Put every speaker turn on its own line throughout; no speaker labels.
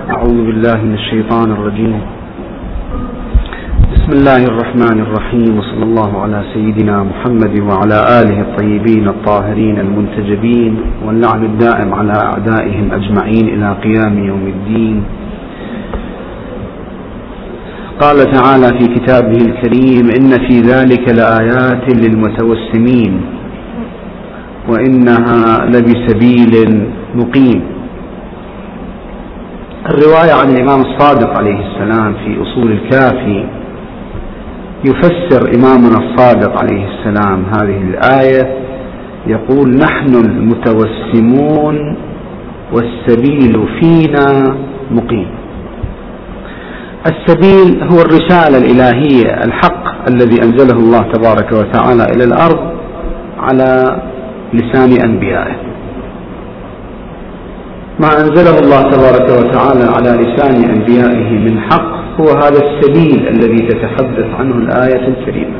أعوذ بالله من الشيطان الرجيم. بسم الله الرحمن الرحيم، وصلى الله على سيدنا محمد وعلى آله الطيبين الطاهرين المنتجبين، واللعن الدائم على أعدائهم أجمعين إلى قيام يوم الدين. قال تعالى في كتابه الكريم: إن في ذلك لآيات للمتوسمين وإنها لبسبيل مقيم. الرواية عن الإمام الصادق عليه السلام في أصول الكافي يفسر إمامنا الصادق عليه السلام هذه الآية، يقول: نحن المتوسمون والسبيل فينا مقيم. السبيل هو الرسالة الإلهية، الحق الذي أنزله الله تبارك وتعالى إلى الأرض على لسان أنبيائه. ما أنزله الله تبارك وتعالى على لسان أنبيائه من حق هو هذا السبيل الذي تتحدث عنه الآية الكريمة،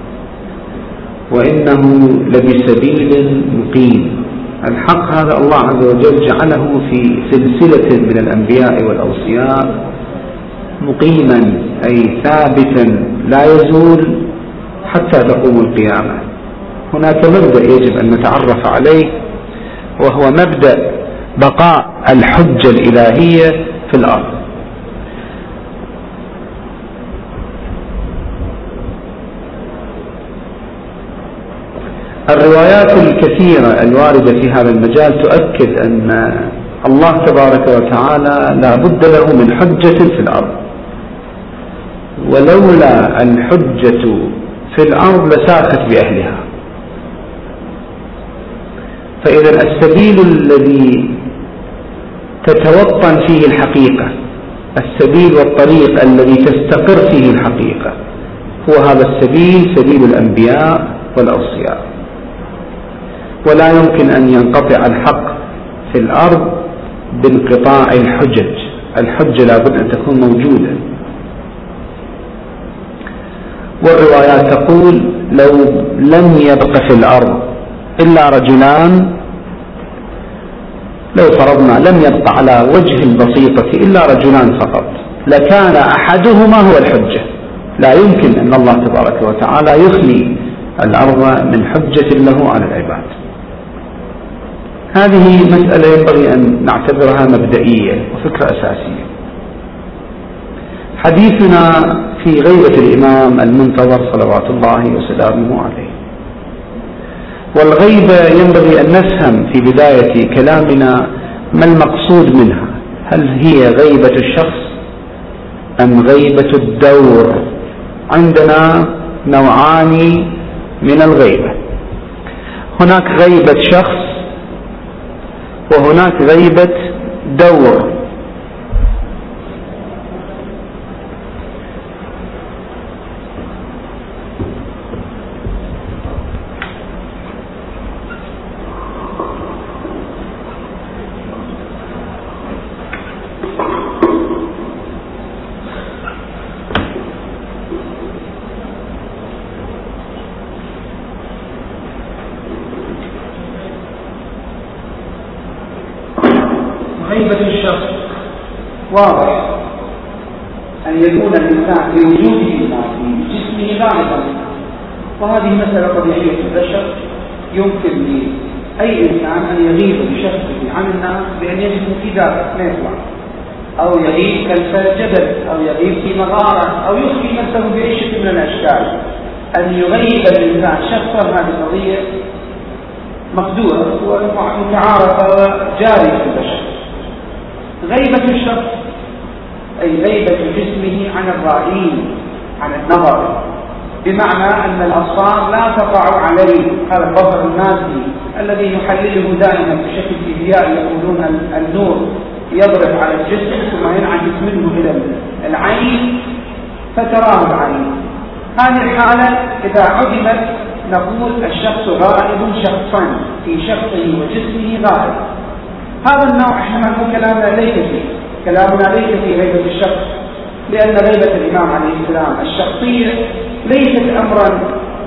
وإنه لبسبيل مقيم. الحق هذا الله عز وجل جعله في سلسلة من الأنبياء والأوصياء مقيما، أي ثابتا لا يزول حتى تقوم القيامة. هناك مبدأ يجب أن نتعرف عليه، وهو مبدأ بقاء الحجة الإلهية في الأرض. الروايات الكثيرة الواردة في هذا المجال تؤكد أن الله تبارك وتعالى لا بد له من حجة في الأرض، ولولا الحجة في الأرض لساخت بأهلها. فإذا السبيل الذي تتوطن فيه الحقيقة، السبيل والطريق الذي تستقر فيه الحقيقة، هو هذا السبيل، سبيل الأنبياء والأوصياء. ولا يمكن أن ينقطع الحق في الأرض بانقطاع الحجج. الحجة لابد أن تكون موجودة. والروايات تقول: لو لم يبق في الأرض إلا رجلان، لو فرضنا لم يبق على وجه البسيطة إلا رجلان فقط، لكان أحدهما هو الحجة. لا يمكن أن الله تبارك وتعالى يخلي الأرض من حجة له على العباد. هذه مسألة ينبغي أن نعتبرها مبدئية وفكرة أساسية. حديثنا في غيبة الإمام المنتظر صلوات الله وسلامه عليه. والغيبة ينبغي أن نفهم في بداية كلامنا ما المقصود منها. هل هي غيبة الشخص أم غيبة الدور؟ عندنا نوعان من الغيبة، هناك غيبة شخص وهناك غيبة دور. غيبة الشخص واضح أن يكون الإنسان بوجوده في جسمه غائبا، وهذه مسألة طبيعية في البشر. يمكن لأي إنسان أن يغيب بشخصه عن الناس بأن يجد في ذاته ما يطلع، أو يغيب كالجبل، أو يغيب في مغارة، أو يخفي نفسه بأي شكل من الأشكال. أن يغيب الإنسان شخصا هذه قضية مقدورة ومتعارفة وجارية في البشر. غيبة الشخص أي غيبة جسمه عن الرائين، عن النظر، بمعنى أن الأبصار لا تقع عليه. هذا البصر المادي الذي نحلله دائما بشكل فيزيائي، يقولون النور يضرب على الجسم ثم ينعكس منه إلى العين فتراه العين. هذه الحالة إذا عدمت نقول الشخص غائب شخصا، في شخصه وجسمه غائب. هذا النوع احنا نقول كلامنا ليس فيه، كلامنا ليس في غيبة الشخص، لأن غيبة الإمام عليه السلام الشخصية ليست أمرا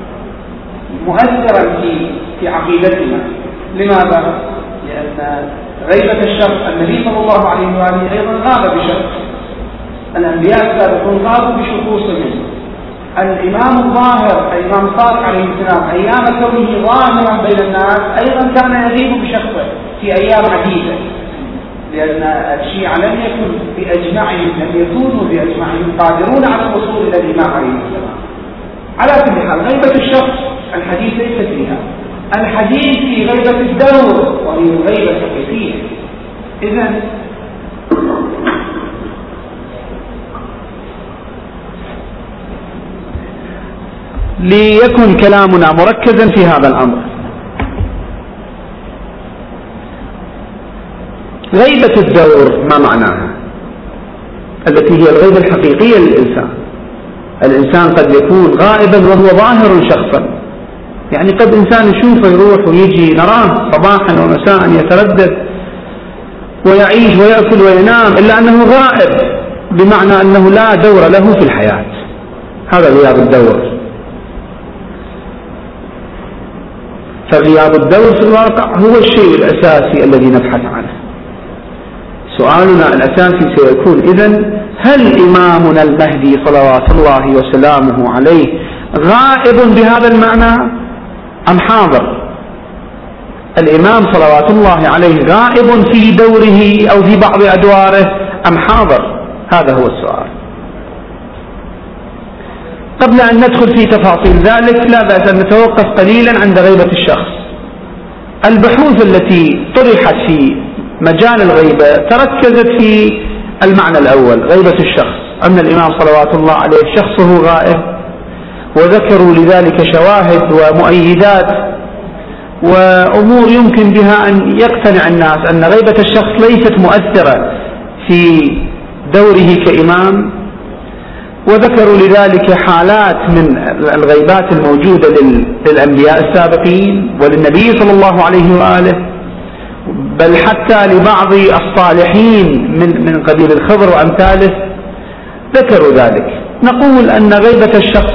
مؤثرا في عقيدتنا. لماذا؟ لأن غيبة الشخص. النبي صلى الله عليه وآله أيضا غاب بشخص، الأنبياء السابقون غابوا بشخوصهم. الإمام الظاهر الإمام الصادق عليه السلام أيام كونه ظاهرا بين الناس أيضا كان يغيب بشخصه في أيام عديدة، لأن الشيعة لم يكن بأجمعهم، لم يكونوا بأجمعهم قادرون على الوصول إلى الإمام عليه السلام. على كل حال غيبة الشخص الحديث ليس فيها، الحديث في غيبة الدور، وهي الغيبة الحقيقية. إذن ليكن كلامنا مركزا في هذا الأمر. غيبة الدور ما معناها؟ التي هي الغيبة الحقيقية للإنسان. الإنسان قد يكون غائبا وهو ظاهر شخصا، يعني قد إنسان يشوفه يروح ويجي، نراه صباحا ومساء يتردد ويعيش ويأكل وينام، إلا أنه غائب، بمعنى أنه لا دور له في الحياة. هذا غياب الدور. فغياب الدور في الواقع هو الشيء الأساسي الذي نبحث عنه. سؤالنا الأساسي سيكون إذن: هل إمامنا المهدي صلوات الله وسلامه عليه غائب بهذا المعنى أم حاضر؟ الإمام صلوات الله عليه غائب في دوره أو في بعض أدواره أم حاضر؟ هذا هو السؤال. قبل أن ندخل في تفاصيل ذلك لا بأس أن نتوقف قليلا عند غيبة الشخص. البحوث التي طرحت في مجال الغيبة تركزت في المعنى الأول، غيبة الشخص، أن الإمام صلوات الله عليه شخصه غائب، وذكروا لذلك شواهد ومؤيدات وأمور يمكن بها أن يقتنع الناس أن غيبة الشخص ليست مؤثرة في دوره كإمام، وذكروا لذلك حالات من الغيبات الموجودة للأنبياء السابقين وللنبي صلى الله عليه وآله، بل حتى لبعض الصالحين من قبيل الخضر وأمثاله ذكروا ذلك. نقول أن غيبة الشخص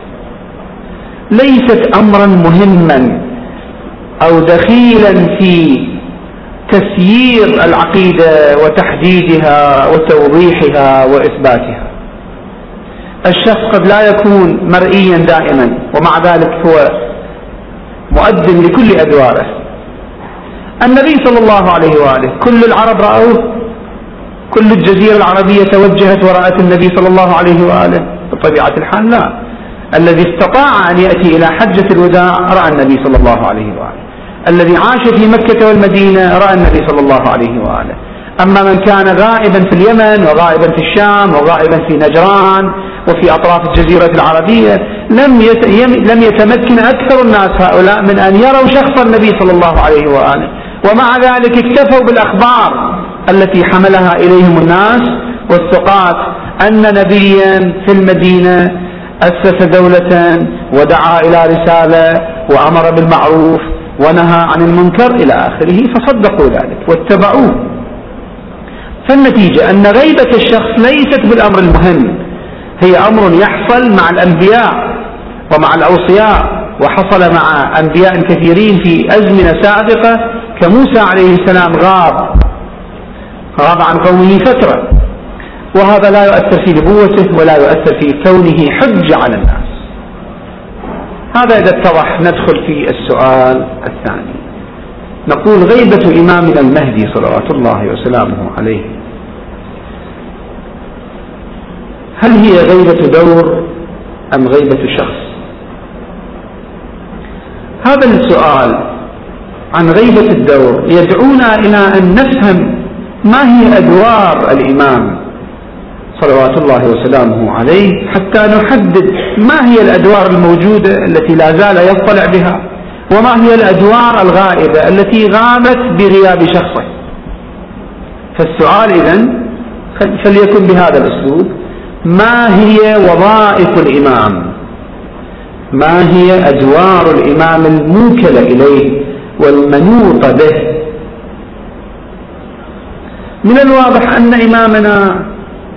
ليست أمرا مهما أو دخيلا في تسيير العقيدة وتحديدها وتوضيحها وإثباتها. الشخص قد لا يكون مرئيا دائما، ومع ذلك هو مؤذن لكل أدواره. النبي صلى الله عليه وآله كل العرب رأوه، كل الجزيرة العربية توجهت ورأت النبي صلى الله عليه وآله؟ بطبيعة الحال لا. الذي استطاع أن يأتي إلى حجة الوداع رأى النبي صلى الله عليه وآله، الذي عاش في مكة والمدينة رأى النبي صلى الله عليه وآله. أما من كان غائبا في اليمن وغائبا في الشام وغائبا في نجران وفي أطراف الجزيرة العربية لم يتمكن أكثر الناس هؤلاء من أن يروا شخص النبي صلى الله عليه وآله، ومع ذلك اكتفوا بالأخبار التي حملها إليهم الناس والثقات أن نبيا في المدينة أسس دولة ودعا إلى رسالة وأمر بالمعروف ونهى عن المنكر إلى آخره، فصدقوا ذلك واتبعوه. فالنتيجة أن غيبة الشخص ليست بالأمر المهم، هي أمر يحصل مع الأنبياء ومع الأوصياء، وحصل مع أنبياء كثيرين في أزمنة سابقة، كموسى عليه السلام غاب عن قومه فترة، وهذا لا يؤثر في نبوته ولا يؤثر في كونه حجة على الناس. هذا إذا اتضح ندخل في السؤال الثاني. نقول غيبة إمامنا المهدي صلوات الله وسلامه عليه هل هي غيبة دور أم غيبة شخص؟ هذا السؤال عن غيبة الدور يدعونا إلى أن نفهم ما هي أدوار الإمام صلوات الله وسلامه عليه، حتى نحدد ما هي الأدوار الموجودة التي لا زال يطلع بها، وما هي الأدوار الغائبة التي غابت بغياب شخصه. فالسؤال إذن فليكن بهذا الأسلوب: ما هي وظائف الإمام؟ ما هي أدوار الإمام الموكلة إليه والمنوط به؟ من الواضح أن إمامنا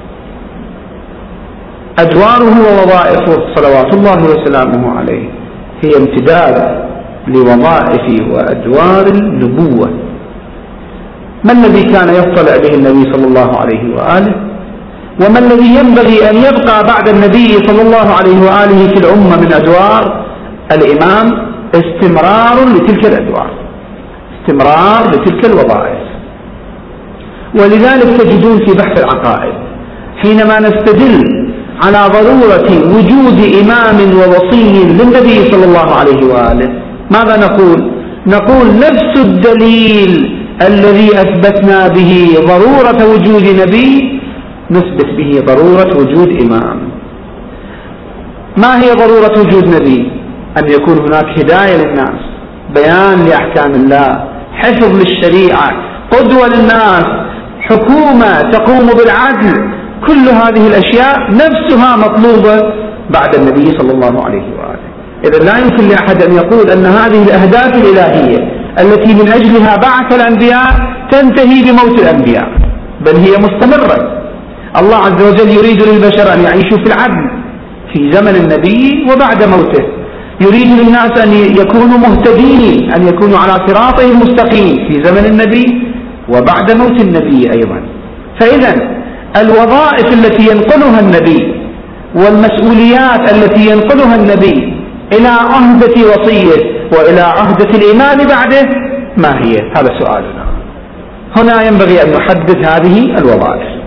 أدواره ووظائفه صلوات الله وسلامه عليه هي امتداد لوظائف وأدوار النبوة، ما الذي كان يطلع به النبي صلى الله عليه وآله، وما الذي ينبغي أن يبقى بعد النبي صلى الله عليه وآله في الأمة من أدوار الإمام؟ استمرار لتلك الأدوار، استمرار لتلك الوظائف. ولذلك تجدون في بحث العقائد حينما نستدل على ضرورة وجود إمام ووصي للنبي صلى الله عليه وآله ماذا نقول؟ نقول نفس الدليل الذي أثبتنا به ضرورة وجود نبي نثبت به ضرورة وجود إمام. ما هي ضرورة وجود نبي؟ أن يكون هناك هداية للناس، بيان لأحكام الله، حفظ للشريعة، قدوة للناس، حكومة تقوم بالعدل. كل هذه الأشياء نفسها مطلوبة بعد النبي صلى الله عليه وآله. إذا لا يمكن لأحد أن يقول أن هذه الأهداف الإلهية التي من أجلها بعث الأنبياء تنتهي بموت الأنبياء، بل هي مستمرة. الله عز وجل يريد للبشر أن يعيشوا في العدل في زمن النبي وبعد موته، يريد للناس أن يكونوا مهتدين، أن يكونوا على صراطه المستقيم في زمن النبي وبعد موت النبي أيضا. فإذا الوظائف التي ينقلها النبي والمسؤوليات التي ينقلها النبي إلى عهدة وصيه وإلى عهدة الإمام بعده ما هي؟ هذا سؤالنا. هنا ينبغي أن نحدد هذه الوظائف.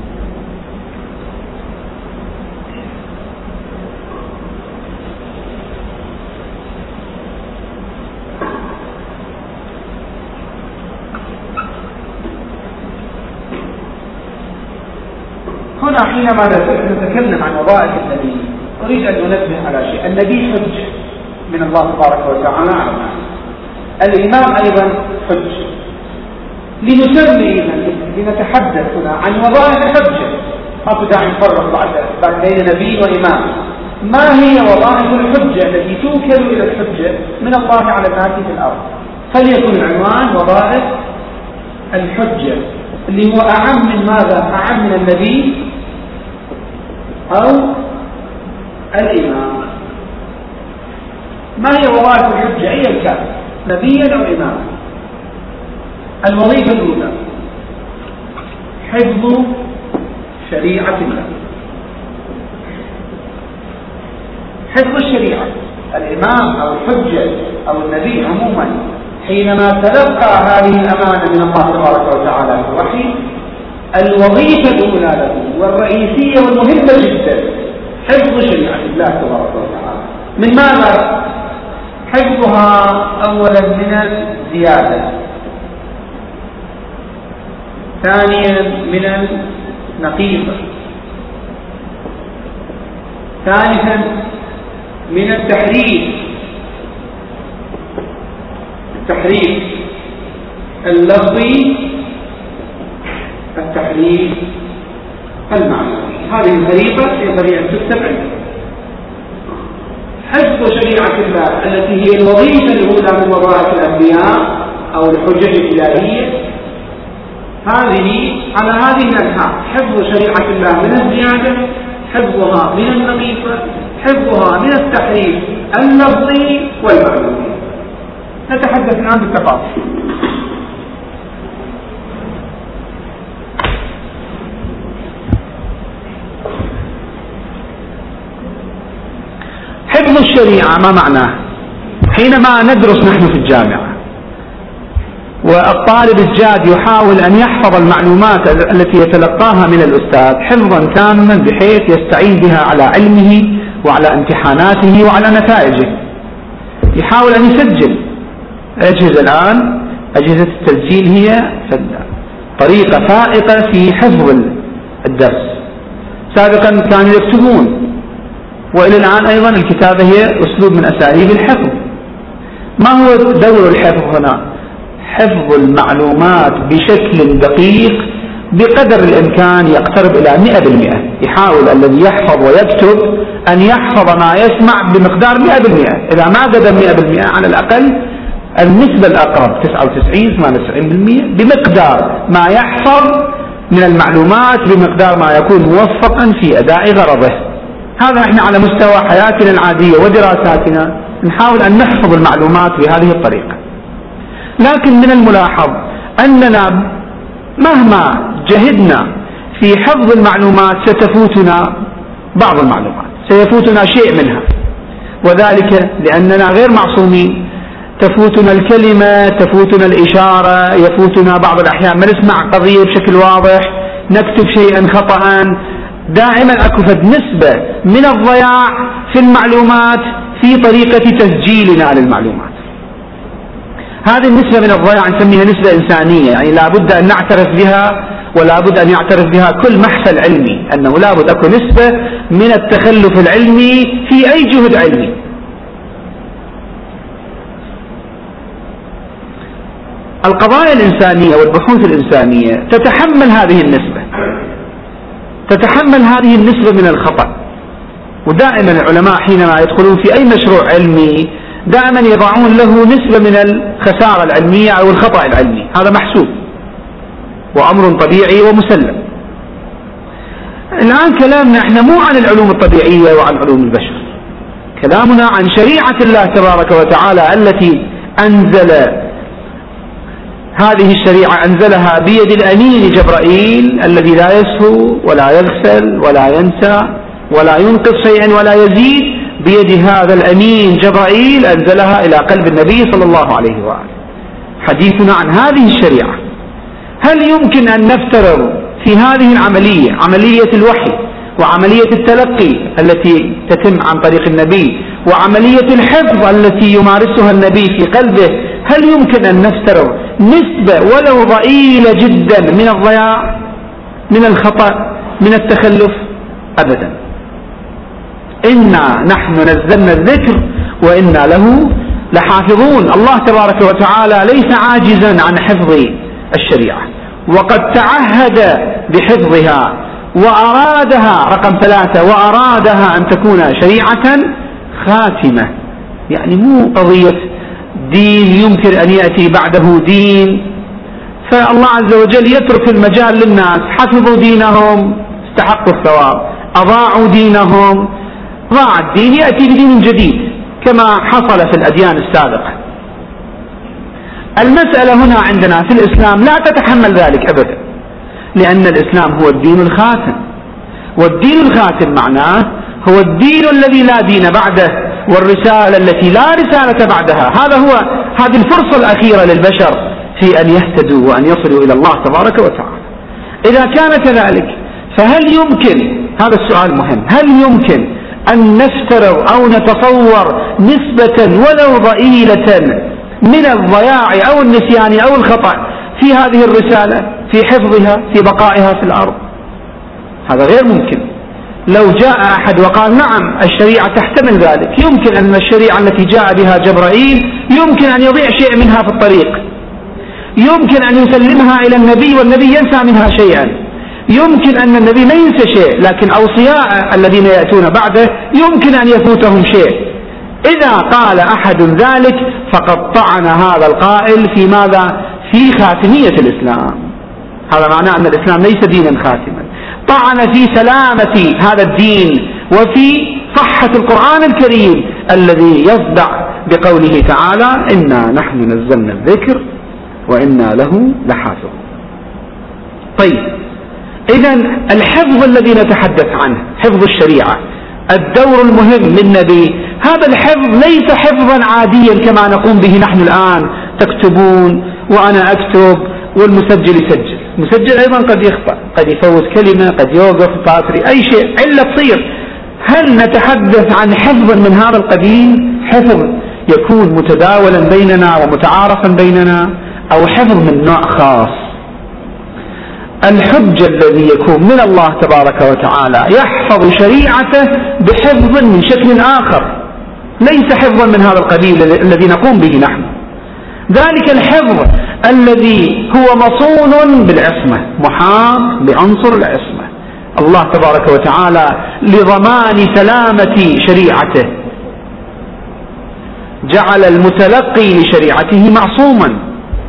هنا حينما نتكلم عن وظائف النبي أريد أن أنبه على شيء. النبي حجة من الله تبارك وتعالى على الناس، الإمام أيضا حجة. لنتحدث هنا عن وظائف الحجة، ما في داعي نفرق بعد بين نبي وإمام. ما هي وظائف الحجة التي توكل إلى الحجة من الله على الناس في الأرض؟ فليكن العنوان وظائف الحجة، اللي هو أعم من ماذا؟ أعم من النبي أو الإمام. ما هي وظائف الحجة أيا كان نبيا أو إماما؟ الوظيفة الأولى حفظ شريعة الله، حفظ الشريعة. الإمام أو الحجة أو النبي عموما حينما تلقى هذه الأمانة من الله تبارك وتعالى في الوحي، الوظيفة الأولى له والرئيسية والمهمة جدا حفظ شريعة الله تبارك وتعالى. من ماذا؟ حفظها أولا من الزيادة، ثانيا من النقيصة، ثالثا من التحريف اللفظي، التحريف المعنوي. هذه الخريطة ينبغي أن تكتب عندنا. حفظ شريعة الله التي هي الوظيفة الأولى من وظائف الأنبياء أو الحجج الإلهية، هذه على هذه الأنحاء: حفظ شريعة الله من الزيادة، حفظها من النقيصة، حفظها من التحريف اللفظي والمعنوي. نتحدث الآن بالتفاصيل. حفظ الشريعة ما معناه؟ حينما ندرس نحن في الجامعة والطالب الجاد يحاول أن يحفظ المعلومات التي يتلقاها من الأستاذ حفظا تاما بحيث يستعين بها على علمه وعلى امتحاناته وعلى نتائجه، يحاول أن يسجل. أجهزة الآن أجهزة التسجيل هي طريقة فائقة في حفظ الدرس. سابقا كانوا يكتبون، وإلى الآن أيضا الكتابة هي أسلوب من أساليب الحفظ. ما هو دور الحفظ هنا؟ حفظ المعلومات بشكل دقيق بقدر الإمكان يقترب إلى 100%. يحاول الذي يحفظ ويكتب أن يحفظ ما يسمع بمقدار 100%. إذا ما قدم 100% على الأقل النسبة الأقرب 99-98% بمقدار ما يحفظ من المعلومات، بمقدار ما يكون موفقا في أداء غرضه. هذا احنا على مستوى حياتنا العادية ودراساتنا نحاول أن نحفظ المعلومات بهذه الطريقة. لكن من الملاحظ أننا مهما جهدنا في حفظ المعلومات ستفوتنا بعض المعلومات، سيفوتنا شيء منها، وذلك لأننا غير معصومين. تفوتنا الكلمة، تفوتنا الإشارة، يفوتنا بعض الأحيان ما نسمع قضية بشكل واضح، نكتب شيئا خطأ. دائما أكو نسبة من الضياع في المعلومات في طريقة تسجيلنا للمعلومات. هذه النسبة من الضياع نسميها نسبة إنسانية، يعني لابد أن نعترف بها، ولا بد أن يعترف بها كل محفل علمي، أنه لا بد أكو نسبة من التخلف العلمي في أي جهد علمي. القضايا الإنسانية والبحوث الإنسانية تتحمل هذه النسبة، تتحمل هذه النسبة من الخطأ. ودائما العلماء حينما يدخلون في أي مشروع علمي دائما يضعون له نسبة من الخسارة العلمية أو الخطأ العلمي، هذا محسوب وأمر طبيعي ومسلم. الآن كلامنا احنا مو عن العلوم الطبيعية وعن علوم البشر، كلامنا عن شريعة الله تبارك وتعالى التي أنزل هذه الشريعة، أنزلها بيد الأمين جبرائيل الذي لا يسهو ولا يغفل ولا ينسى ولا ينقص شيئا ولا يزيد، بيد هذا الأمين جبرائيل أنزلها إلى قلب النبي صلى الله عليه وآله. حديثنا عن هذه الشريعة، هل يمكن أن نفترض في هذه العملية، عملية الوحي وعملية التلقي التي تتم عن طريق النبي وعملية الحفظ التي يمارسها النبي في قلبه، هل يمكن أن نفترض نسبة ولو ضئيلة جدا من الضياع، من الخطأ، من التخلف؟ أبدا. إنا نحن نزلنا الذكر وإنا له لحافظون. الله تبارك وتعالى ليس عاجزا عن حفظ الشريعة، وقد تعهد بحفظها وأرادها، رقم 3، وأرادها أن تكون شريعة خاتمة. يعني مو قضية دين يمكن أن يأتي بعده دين، فالله عز وجل يترك المجال للناس، حفظوا دينهم استحقوا الثواب، أضاعوا دينهم ضاع الدين، يأتي بدين جديد كما حصل في الأديان السابقة. المسألة هنا عندنا في الإسلام لا تتحمل ذلك أبدا، لأن الإسلام هو الدين الخاتم، والدين الخاتم معناه هو الدين الذي لا دين بعده، والرسالة التي لا رسالة بعدها. هذه الفرصة الأخيرة للبشر في أن يهتدوا وأن يصلوا إلى الله تبارك وتعالى. إذا كان كذلك فهل يمكن، هذا السؤال مهم، هل يمكن أن نفترض أو نتصور نسبة ولو ضئيلة من الضياع أو النسيان أو الخطأ في هذه الرسالة، في حفظها، في بقائها في الأرض؟ هذا غير ممكن. لو جاء أحد وقال نعم الشريعة تحتمل ذلك، يمكن أن الشريعة التي جاء بها جبرائيل يمكن أن يضيع شيء منها في الطريق، يمكن أن يسلمها إلى النبي والنبي ينسى منها شيئا، يمكن أن النبي ما ينسى شيء لكن أوصياء الذين يأتون بعده يمكن أن يفوتهم شيء. إذا قال أحد ذلك فقد طعن هذا القائل في ماذا؟ في خاتمية الإسلام. هذا معناه أن الإسلام ليس دينا خاتما، طعن في سلامة هذا الدين وفي صحة القرآن الكريم الذي يصدع بقوله تعالى إنا نحن نزلنا الذكر وإنا له لحافظ. طيب، إذن الحفظ الذي نتحدث عنه، حفظ الشريعة، الدور المهم للنبي، هذا الحفظ ليس حفظا عاديا كما نقوم به نحن الآن، تكتبون وأنا أكتب والمسجل يسجل. المسجل أيضا قد يخطأ، قد يفوت كلمة، قد يوقف باتري، أي شيء علة تصير. هل نتحدث عن حفظ من هذا القبيل، حفظ يكون متداولا بيننا ومتعارفا بيننا، أو حفظ من نوع خاص؟ الحجة الذي يكون من الله تبارك وتعالى يحفظ شريعته بحفظ من شكل آخر، ليس حفظا من هذا القبيل الذي نقوم به نحن. ذلك الحفظ الذي هو مصون بالعصمة، محاط بعنصر العصمة. الله تبارك وتعالى لضمان سلامة شريعته جعل المتلقي لشريعته معصوما.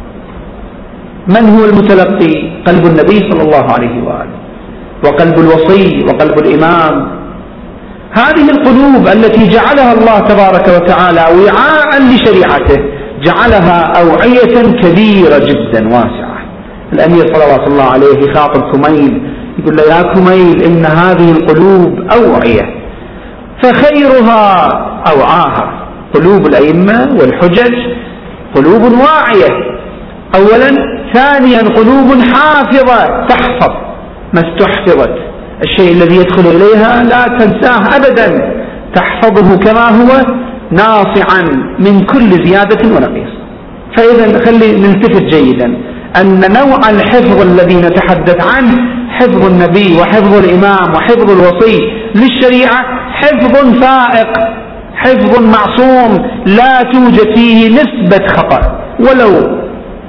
من هو المتلقي؟ قلب النبي صلى الله عليه وآله، وقلب الوصي، وقلب الإمام. هذه القلوب التي جعلها الله تبارك وتعالى وعاء لشريعته، جعلها أوعية كبيرة جدا واسعة، الأمير صلوات الله عليه يخاطب كميل يقول له: يا كميل، إن هذه القلوب أوعية فخيرها أوعاها. قلوب الأئمة والحجج قلوب واعية أولا، ثانيا قلوب حافظة تحفظ ما استحفظت، الشيء الذي يدخل إليها لا تنساه أبدا، تحفظه كما هو ناصعا من كل زيادة ونقيص. فإذا خلي نلتفت جيدا أن نوع الحفظ الذي نتحدث عنه حفظ النبي وحفظ الإمام وحفظ الوصي للشريعة حفظ فائق، حفظ معصوم، لا توجد فيه نسبة خطأ ولو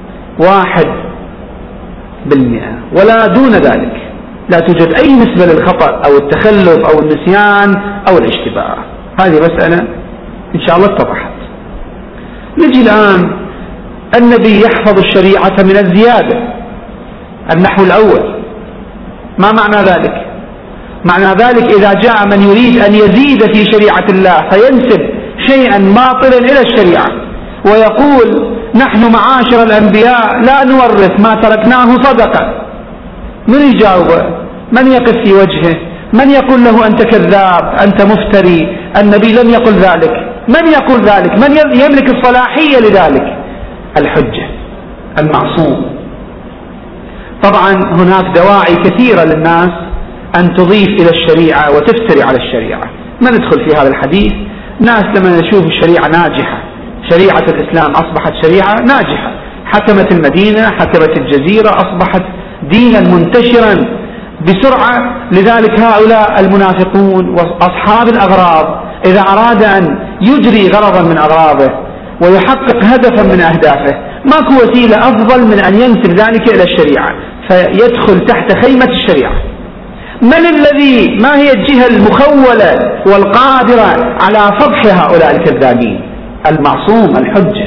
1% ولا دون ذلك، لا توجد أي نسبة للخطأ أو التخلف أو النسيان أو الاشتباه. هذه مسألة إن شاء الله اتضحت. نجي الآن، النبي يحفظ الشريعة من الزيادة. النحو الأول، ما معنى ذلك؟ معنى ذلك إذا جاء من يريد أن يزيد في شريعة الله فينسب شيئا باطلا إلى الشريعة ويقول: نحن معاشر الأنبياء لا نورث، ما تركناه صدقة، من يجاوبه؟ من يقف في وجهه؟ من يقول له: أنت كذاب، أنت مفتري، النبي لم يقل ذلك؟ من يقول ذلك؟ من يملك الصلاحية لذلك؟ الحجة، المعصوم. طبعا هناك دواعي كثيرة للناس أن تضيف إلى الشريعة وتفتري على الشريعة، ما ندخل في هذا الحديث. ناس لما نشوف الشريعة ناجحة، شريعة الإسلام أصبحت شريعة ناجحة، حكمت المدينة، حكمت الجزيرة، أصبحت دينا منتشرا بسرعة. لذلك هؤلاء المنافقون وأصحاب الأغراض إذا أراد أن يجري غرضا من أغراضه ويحقق هدفا من أهدافه ماكو وسيلة أفضل من أن ينسب ذلك إلى الشريعة، فيدخل تحت خيمة الشريعة. ما هي الجهة المخولة والقادرة على فضح هؤلاء الكذابين؟ المعصوم، الحجة.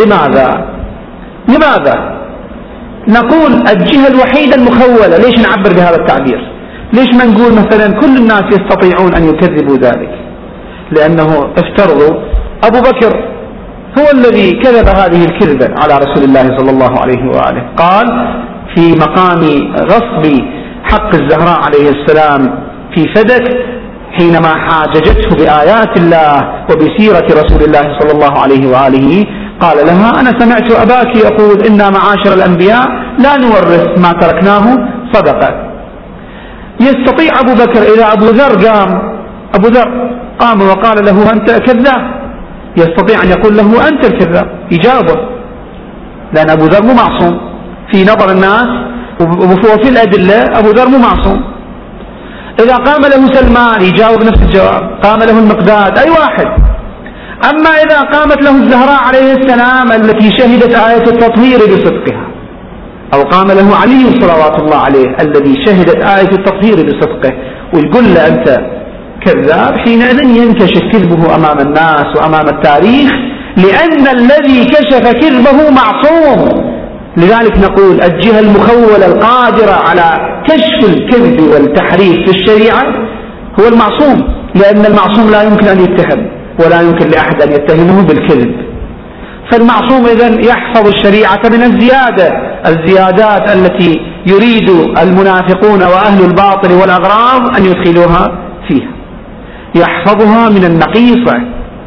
لماذا نقول الجهة الوحيدة المخولة؟ ليش نعبر بهذا التعبير؟ ليش ما نقول مثلا كل الناس يستطيعون أن يكذبوا ذلك؟ لأنه افترضوا أبو بكر هو الذي كذب هذه الكذبة على رسول الله صلى الله عليه وآله، قال في مقام غصب حق الزهراء عليه السلام في فدك حينما حاججته بآيات الله وبسيرة رسول الله صلى الله عليه وآله، قال لها: أنا سمعت أباك يقول إنا معاشر الأنبياء لا نورث، ما تركناه صدقة. يستطيع أبو بكر إذا أبو ذر قام وقال له: أنت كذاب، يستطيع أن يقول له: أنت الكذاب، يجاوبه، لأن أبو ذر مو معصوم في نظر الناس وفي الأدلة. أبو ذر مو معصوم. إذا قام له سلمان يجاوب نفس الجواب، قام له المقداد، أي واحد. أما إذا قامت له الزهراء عليه السلام التي شهدت آية التطهير بصدقها، أو قام له علي صلوات الله عليه الذي شهدت آية التطهير بصدقه ويقول له: أنت كذاب، حينئذ ينكشف كذبه أمام الناس وأمام التاريخ، لأن الذي كشف كذبه معصوم. لذلك نقول الجهة المخولة القادرة على كشف الكذب والتحريف في الشريعة هو المعصوم، لأن المعصوم لا يمكن أن يتهم ولا يمكن لأحد أن يتهمه بالكذب. فالمعصوم إذن يحفظ الشريعة من الزيادات التي يريد المنافقون وأهل الباطل والأغراض أن يدخلوها فيها، يحفظها من النقيصة.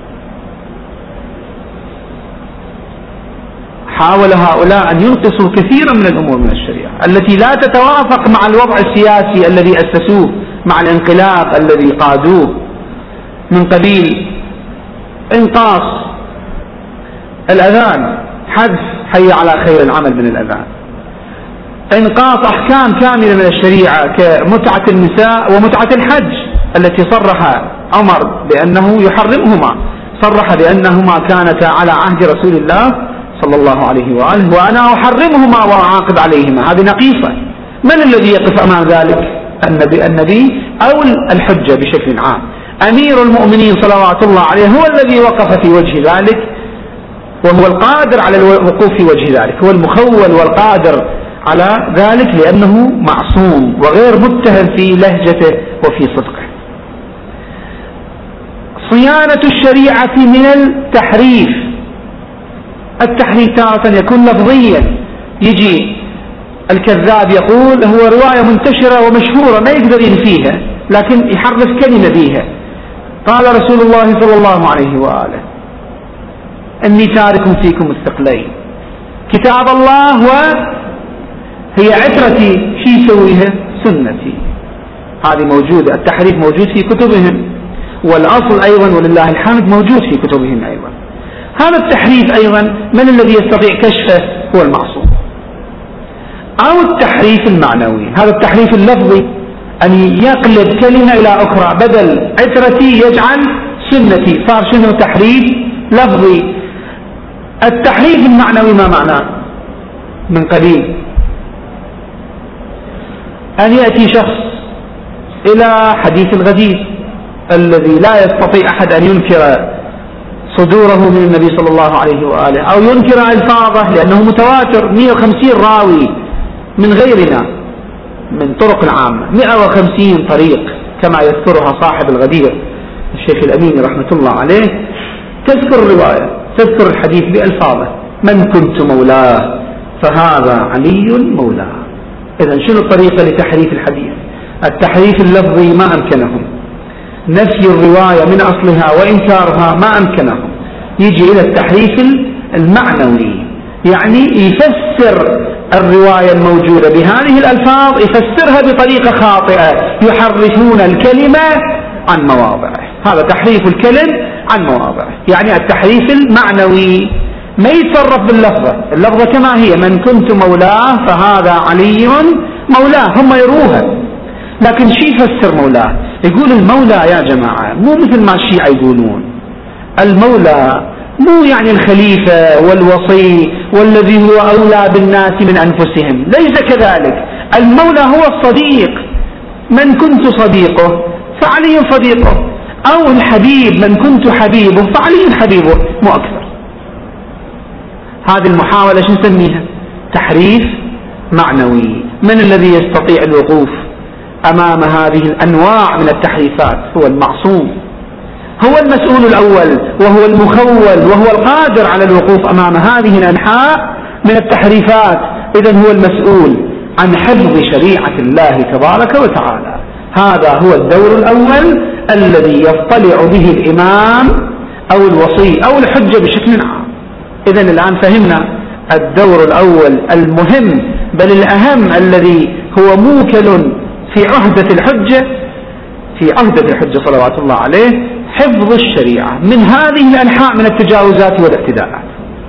حاول هؤلاء أن ينقصوا كثيرا من الأمور من الشريعة التي لا تتوافق مع الوضع السياسي الذي أسسوه، مع الانقلاب الذي قادوه، من قبيل انقاص الأذان، حذف حي على خير العمل من الأذان، انقاص أحكام كاملة من الشريعة كمتعة النساء ومتعة الحج التي صرح عمر بأنه يحرمهما، صرح بأنهما كانتا على عهد رسول الله صلى الله عليه وآله وأنا أحرمهما وأعاقب عليهما. هذه نقيصة. من الذي يقف أمام ذلك؟ النبي أو الحجة بشكل عام. أمير المؤمنين صلوات الله عليه هو الذي وقف في وجه ذلك، وهو القادر على الوقوف في وجه ذلك، هو المخول والقادر على ذلك، لأنه معصوم وغير متهم في لهجته وفي صدقه. صيانة الشريعة من التحريف. التحريف تارة يكون لفظيا، يجي الكذاب يقول هو رواية منتشرة ومشهورة ما يقدر ينفيها لكن يحرف كلمة بيها. قال رسول الله صلى الله عليه وآله إني تارك فيكم الثقلين كتاب الله وهي عترتي، شي يسويها؟ سنتي. هذه موجودة، التحريف موجود في كتبهم، والأصل أيضا ولله الحمد موجود في كتبهم أيضا. هذا التحريف أيضا من الذي يستطيع كشفه؟ هو المعصوم. أو التحريف المعنوي، هذا التحريف اللفظي أن يقلب كلمة إلى أخرى، بدل عترتي يجعل سنتي، صار شنو؟ تحريف لفظي. التحريف المعنوي ما معناه؟ من قبيل أن يأتي شخص إلى حديث الغدير الذي لا يستطيع أحد أن ينكر صدوره من النبي صلى الله عليه وآله، أو ينكر ألفاظه لأنه متواتر، 150 راوي من غيرنا من طرق العامة، 150 طريق كما يذكرها صاحب الغدير الشيخ الأمين رحمة الله عليه، تذكر الرواية، تذكر الحديث بألفاظه: من كنت مولاه فهذا علي مولاه. إذن شنو الطريقة لتحريف الحديث؟ التحريف اللفظي ما أمكنهم، نفي الرواية من أصلها وإنكارها ما أمكنهم، يجي إلى التحريف المعنوي، يعني يفسر الرواية الموجودة بهذه الألفاظ يفسرها بطريقة خاطئة، يحرفون الكلمة عن مواضعه. هذا تحريف الكلم عن مواضعه، يعني التحريف المعنوي. ما يتصرف باللفظة، اللفظة كما هي: من كنت مولاه فهذا علي مولاه، هم يروها، لكن شي يفسر مولاه؟ يقول المولى يا جماعة مو مثل ما الشيعة يقولون، المولى مو يعني الخليفة والوصي والذي هو أولى بالناس من أنفسهم، ليس كذلك. المولى هو الصديق، من كنت صديقه فعلي صديقه، أو الحبيب من كنت حبيبه فعلي حبيبه، مو أكثر. هذه المحاولة شو نسميها؟ تحريف معنوي. من الذي يستطيع الوقوف أمام هذه الأنواع من التحريفات؟ هو المعصوم، هو المسؤول الأول، وهو المخول، وهو القادر على الوقوف أمام هذه الأنحاء من التحريفات. إذن هو المسؤول عن حفظ شريعة الله تبارك وتعالى. هذا هو الدور الأول الذي يطلع به الإمام أو الوصي أو الحجة بشكل عام. إذن الآن فهمنا الدور الأول المهم بل الأهم الذي هو موكل في عهدة الحجة صلوات الله عليه، حفظ الشريعة من هذه الأنحاء من التجاوزات والاعتداءات.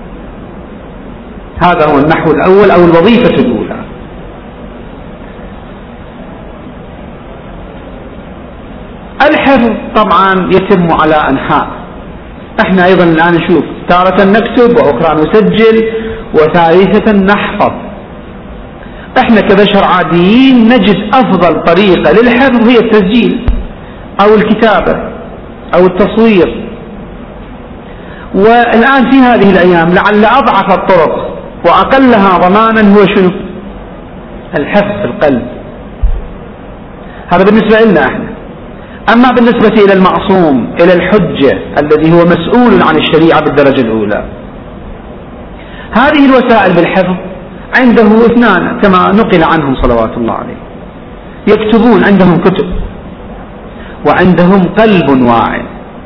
هذا هو النحو الأول أو الوظيفة الأولى. الحفظ طبعا يتم على أنحاء. احنا أيضا الآن نشوف تارة نكتب وأخرى نسجل وثالثة نحفظ. احنا كبشر عاديين نجد أفضل طريقة للحفظ هي التسجيل أو الكتابة أو التصوير. والآن في هذه الأيام لعل أضعف الطرق وأقلها ضمانا هو شنو؟ الحفظ في القلب. هذا بالنسبة لنا احنا. أما بالنسبة إلى المعصوم، إلى الحجة الذي هو مسؤول عن الشريعة بالدرجة الأولى، هذه الوسائل بالحفظ عنده اثنان كما نقل عنهم صلوات الله عليه. يكتبون، عندهم كتب، وعندهم قلب واعي.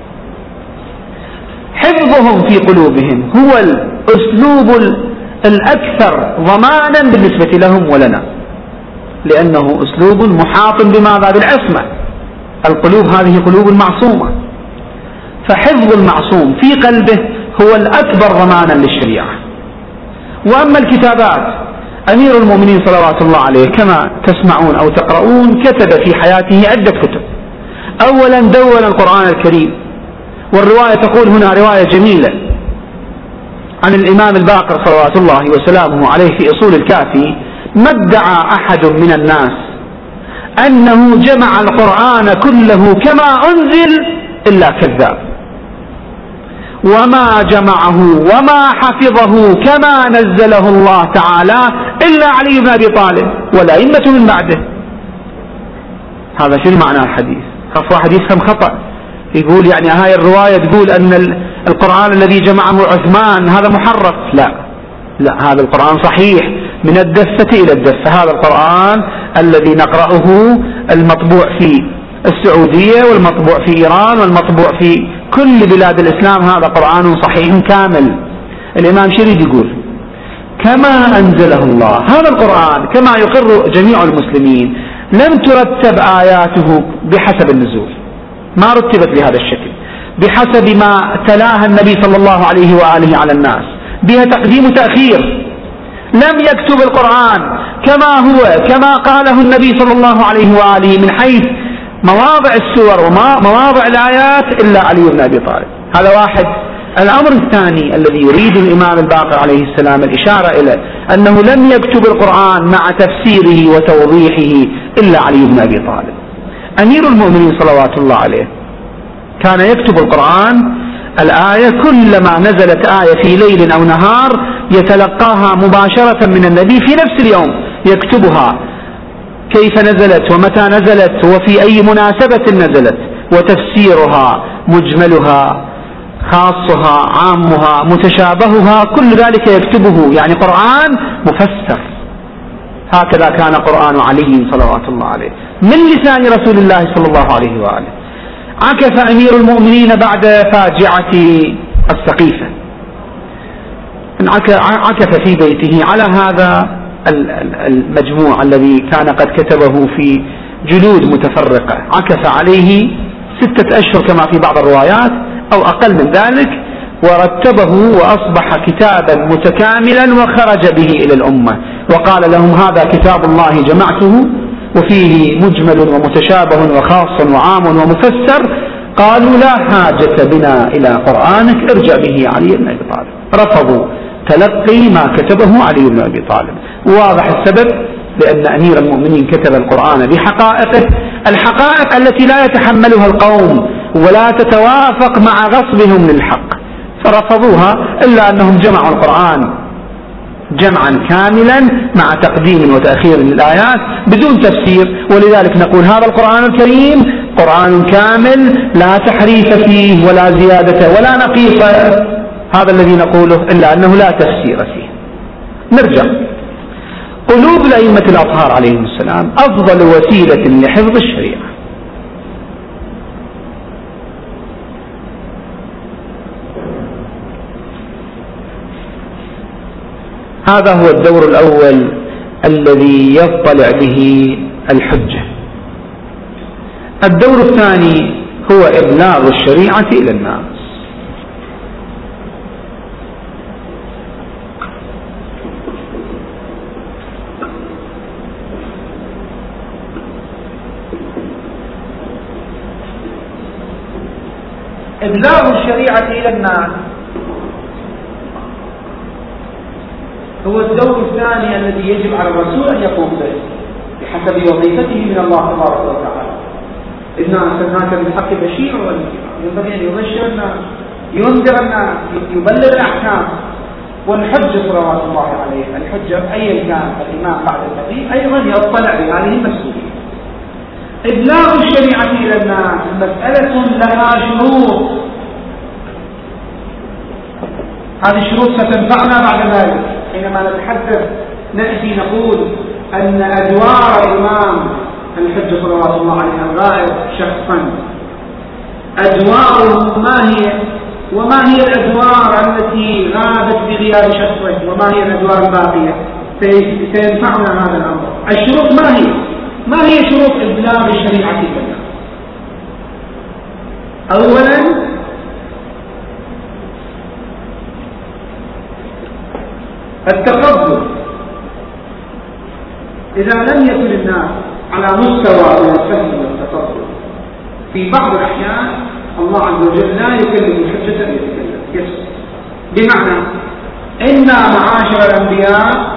حفظهم في قلوبهم هو الأسلوب الأكثر ضمانا بالنسبة لهم ولنا، لأنه أسلوب محاط بماذا؟ بالعصمة. القلوب هذه قلوب معصومة، فحفظ المعصوم في قلبه هو الأكبر ضمانا للشريعة. وأما الكتابات، أمير المؤمنين صلوات الله عليه كما تسمعون أو تقرؤون كتب في حياته عدة كتب. أولا دون القرآن الكريم، والرواية تقول هنا رواية جميلة عن الإمام الباقر صلوات الله وسلامه عليه في أصول الكافي: ما ادعى أحد من الناس أنه جمع القرآن كله كما أنزل إلا كذاب، وما جمعه وما حفظه كما نزله الله تعالى إلا علي بن أبي طالب والأئمة من بعده. هذا شنو معنى الحديث؟ خاف واحد يفهم خطأ، يقول يعني هاي الرواية تقول أن القرآن الذي جمعه عثمان هذا محرف. لا، هذا القرآن صحيح، من الدفة إلى الدفة. هذا القرآن الذي نقرأه المطبوع في السعودية والمطبوع في إيران والمطبوع في كل بلاد الإسلام، هذا قرآن صحيح كامل. الإمام شريد يقول كما أنزله الله، هذا القرآن كما يقر جميع المسلمين لم ترتب آياته بحسب النزول، ما رتبت بهذا الشكل، بحسب ما تلاها النبي صلى الله عليه وآله على الناس، بها تقديم وتأخير. لم يكتب القرآن كما هو كما قاله النبي صلى الله عليه وآله من حيث مواضع السور ومواضع الآيات إلا علي بن أبي طالب. هذا واحد. الأمر الثاني الذي يريد الإمام الباقر عليه السلام الإشارة إليه أنه لم يكتب القرآن مع تفسيره وتوضيحه إلا علي بن أبي طالب أمير المؤمنين صلوات الله عليه. كان يكتب القرآن الآية كلما نزلت آية في ليل أو نهار يتلقاها مباشرة من النبي في نفس اليوم، يكتبها كيف نزلت ومتى نزلت وفي أي مناسبة نزلت، وتفسيرها مجملها خاصها عامها متشابهها كل ذلك يكتبه، يعني قرآن مفسر. هكذا كان قرآن علي صلوات الله عليه من لسان رسول الله صلى الله عليه وآله. عكف أمير المؤمنين بعد فاجعة السقيفة، عكف في بيته على هذا المجموع الذي كان قد كتبه في جلود متفرقة، عكف عليه 6 أشهر كما في بعض الروايات أو أقل من ذلك، ورتبه وأصبح كتابا متكاملا وخرج به إلى الأمة، وقال لهم هذا كتاب الله جمعته وفيه مجمل ومتشابه وخاص وعام ومفسر. قالوا لا حاجة بنا إلى قرآنك، ارجع به علي بن أبي طالب. رفضوا تلقي ما كتبه علي بن أبي طالب. واضح السبب، لأن أمير المؤمنين كتب القرآن بحقائقه، الحقائق التي لا يتحملها القوم ولا تتوافق مع غصبهم للحق، فرفضوها، إلا أنهم جمعوا القرآن جمعا كاملا مع تقديم وتأخير للآيات بدون تفسير. ولذلك نقول هذا القرآن الكريم قرآن كامل لا تحريف فيه ولا زيادة ولا نقيص، هذا الذي نقوله، إلا أنه لا تفسير فيه. نرجع. قلوب الأئمة الأطهار عليهم السلام أفضل وسيلة لحفظ الشريعة. هذا هو الدور الأول الذي يطلع به الحجة. الدور الثاني هو إبلاغ الشريعة إلى الناس. إبلاغ الشريعة إلى الناس هو الدور الثاني الذي يجب على الرسول أن يقوم به بحسب وظيفته من الله تبارك وتعالى. إنا أرسلناك بالحق بشيرا ونذيرا، ينبغي أن يبشر الناس، ينذر الناس، يبلغ الأحكام. والحجة صلوات الله عليه، الحجة أيا كان الإمام بعد النبي أيضا يطلع بهذه المسؤولية. إبلاغ الشريعة إلى الناس مسألة لها شروط، هذه الشروط ستنفعنا بعد ذلك حينما نتحدث. نأتي نقول أن أدوار الإمام الحجة صلوات الله عليه الغائب شخصا، أدواره ما هي، وما هي الأدوار التي غابت بغياب شخصه، وما هي الأدوار الباقية، سينفعنا هذا الأمر. الشروط ما هي؟ ما هي شروط إبلاغ الشريعة للناس؟ أولا التقبل. إذا لم يكن الناس على مستوى من الفهم والتقبل، في بعض الأحيان الله عز وجل لا يكلم الحجة أن يتكلم، بمعنى إنا معاشر الأنبياء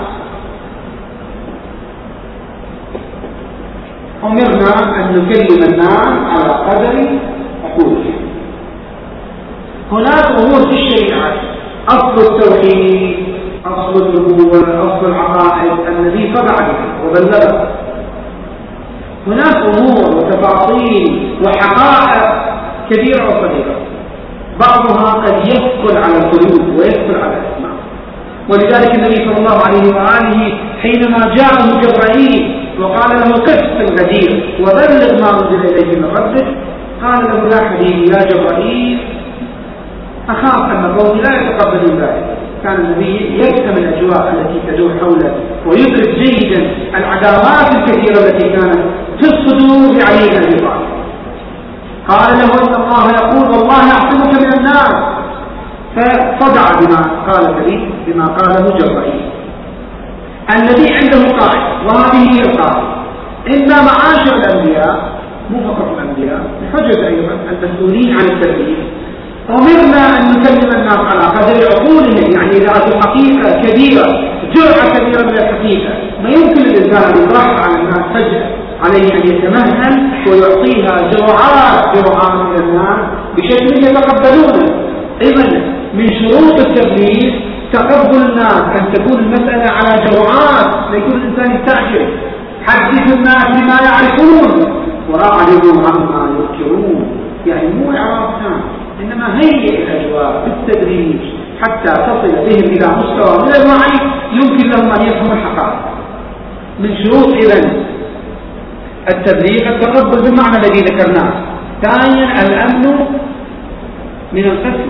أمرنا أن نكلم الناس على قدر عقولهم. هناك أمور في الشريعة، أصل التوحيد، أصل النبوة، أصل العقائد، النبي صدع بها وبلغها. هناك أمور وتفاصيل وحقائق كبيرة وصغيرة، بعضها قد يثقل على القلوب ويثقل على الأسماع، ولذلك النبي صلى الله عليه وآله حينما جاءه جبرائيل وقال له قف في الغدير وبلغ ما أنزل إليه من ربك، قال له يا حبيبي يا جبرائيل أخاف أن قومي لا يتقبلون ذلك. كان النبي يفهم الأجواء التي تدور حوله ويدرك جيدا العداوات الكثيرة التي كانت في الصدور لعلي بن أبي طالب. قال له إن الله يقول والله يعصمك من الناس، فصدع بما قاله جبرائيل. النبي عنده قاعدة، وهذه هي القاعدة: إن معاشر الأنبياء، مو فقط الأنبياء، بحجة أيضا المسؤولين عن التبليغ، أمرنا أن نكلم الناس على قدر عقولهم، يعني إذا أتوا حقيقة كبيرة، جرعة كبيرة من الحقيقة، ما يمكن الإنسان أن يطرح على الناس فجأة، عليه أن يتمهل ويعطيها جرعات من الناس بشكل يتقبلونه. إذن من شروط التبليغ تقبل الناس، أن تكون المسألة على جرعات، لا يكون الإنسان يستعجل. حدث الناس بما يعرفون وأعرضوا عما ينكرون، يعني مو إعراض تام، إنما هيئ الأجواء بالتدريج حتى تصل بهم إلى مستوى من الوعي يمكن لهم أن يفهموا الحقائق. من شروط إذن التبليغ التقبل بالمعنى الذي ذكرناه. ثانيا الأمن من القتل،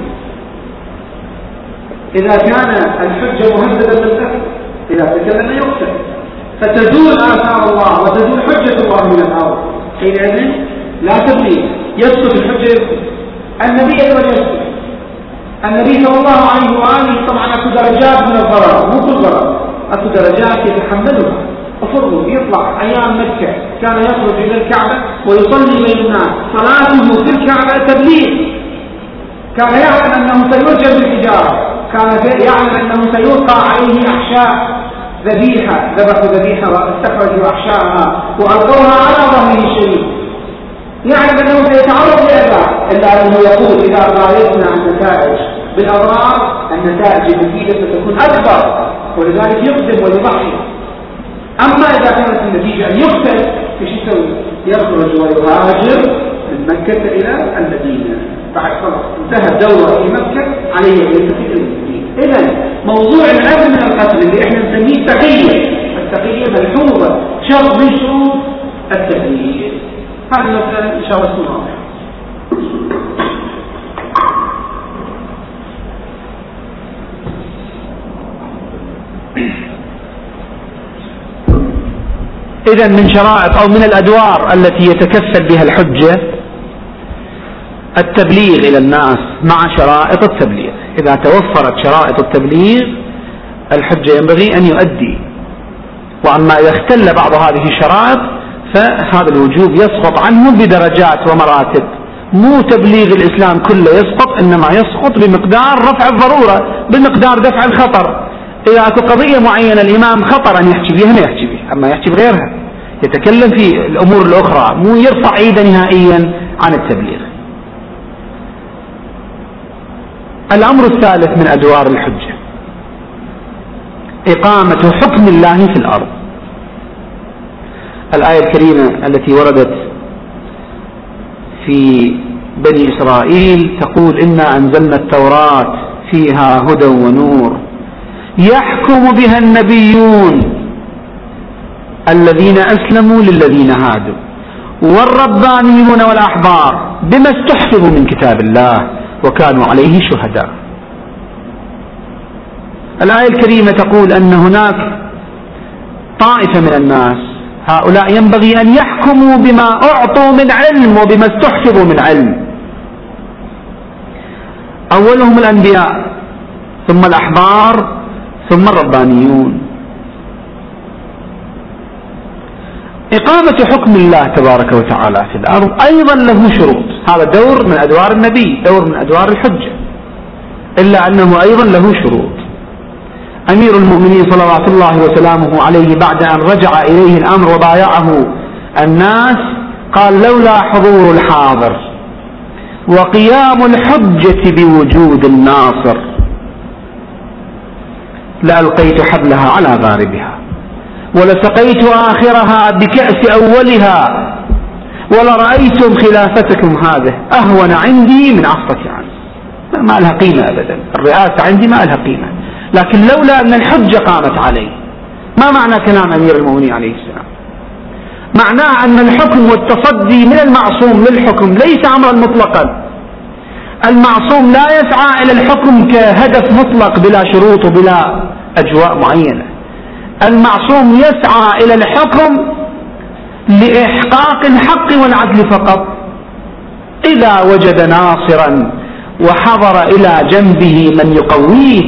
إذا كان الحجة مهددا بالقتل، إذا تكلم يقتل، فتزول آثار الله وتزول حجة الله من الأرض، حينئذ لا تبليغ، يسقط الحجة. النبي أيضا يسقط. النبي صلى الله عليه وآله طبعا أكو درجات من الضرر، مو كل ضرر، أكو درجات يتحملها. أفرضوا يطلع أيام مكة كان يخرج إلى الكعبة ويصلي بين الناس، صلاته في الكعبة تبليغ. كان يعلم أنه سيرجم بالحجارة، كان يعلم أنه سيلقى عليه أحشاء ذبيحة، ذبحوا ذبيحة واستخرجوا أحشاءها وألقوها على ظهره الشريف، يعلم أنه سيتعرض لأذى، إلا أنه يقول إذا قارنا النتائج بالأضرار النتائج المفيدة ستكون أكبر، ولذلك يقدم ويضحي. أما إذا كانت النتيجة أن يقتل، ايش يسوي؟ يخرج ويهاجر من مكة إلى المدينة، بعد خلاص انتهى الدورة في مكة، عليه أن ينتقل إلى المدينة. إذن موضوع الأمن من القتل اللي احنا نسميه تقية، التقية ملحوظة شرط من شروط التبليغ. هذه المسألة إن شاء الله تكون واضحة. إذن من شرائط أو من الأدوار التي يتكفل بها الحجة التبليغ إلى الناس مع شرائط التبليغ. إذا توفرت شرائط التبليغ الحجة ينبغي أن يؤدي، وأما إذا اختل بعض هذه الشرائط فهذا الوجوب يسقط عنه بدرجات ومراتب. مو تبليغ الإسلام كله يسقط، إنما يسقط بمقدار رفع الضرورة، بمقدار دفع الخطر. إذا أكو قضية معينة الإمام خطر أن يحكي بها ما يحكي بها، أما يحكي بغيرها، يتكلم في الأمور الأخرى، مو يرفع إيدا نهائيا عن التبليغ. الأمر الثالث من أدوار الحجة إقامة حكم الله في الأرض. الآية الكريمة التي وردت في بني إسرائيل تقول إنا أنزلنا التوراة فيها هدى ونور يحكم بها النبيون الذين أسلموا للذين هادوا والربانيون والأحبار بما استحفظوا من كتاب الله وكانوا عليه شهداء. الآية الكريمة تقول أن هناك طائفة من الناس هؤلاء ينبغي أن يحكموا بما أعطوا من علم وبما استحفظوا من علم. أولهم الأنبياء، ثم الأحبار، ثم الربانيون. إقامة حكم الله تبارك وتعالى في الأرض أيضا له شروط. هذا دور من أدوار النبي، دور من أدوار الحجة، إلا أنه أيضا له شروط. أمير المؤمنين صلوات الله وسلامه عليه بعد أن رجع إليه الأمر وبايعه الناس قال لولا حضور الحاضر وقيام الحجة بوجود الناصر لألقيت حبلها على غاربها ولسقيت آخرها بكأس أولها ولرأيتم خلافتكم هذه أهون عندي من عصفة عنه. ما لها قيمة أبدا، الرئاسة عندي ما لها قيمة، لكن لولا أن الحجة قامت عليه ما معنى كلام أمير المؤمنين عليه السلام؟ معناه أن الحكم والتصدي من المعصوم للحكم ليس أمرا مطلقا. المعصوم لا يسعى إلى الحكم كهدف مطلق بلا شروط وبلا أجواء معينة. المعصوم يسعى إلى الحكم لإحقاق الحق والعدل فقط. إذا وجد ناصرا وحضر إلى جنبه من يقويه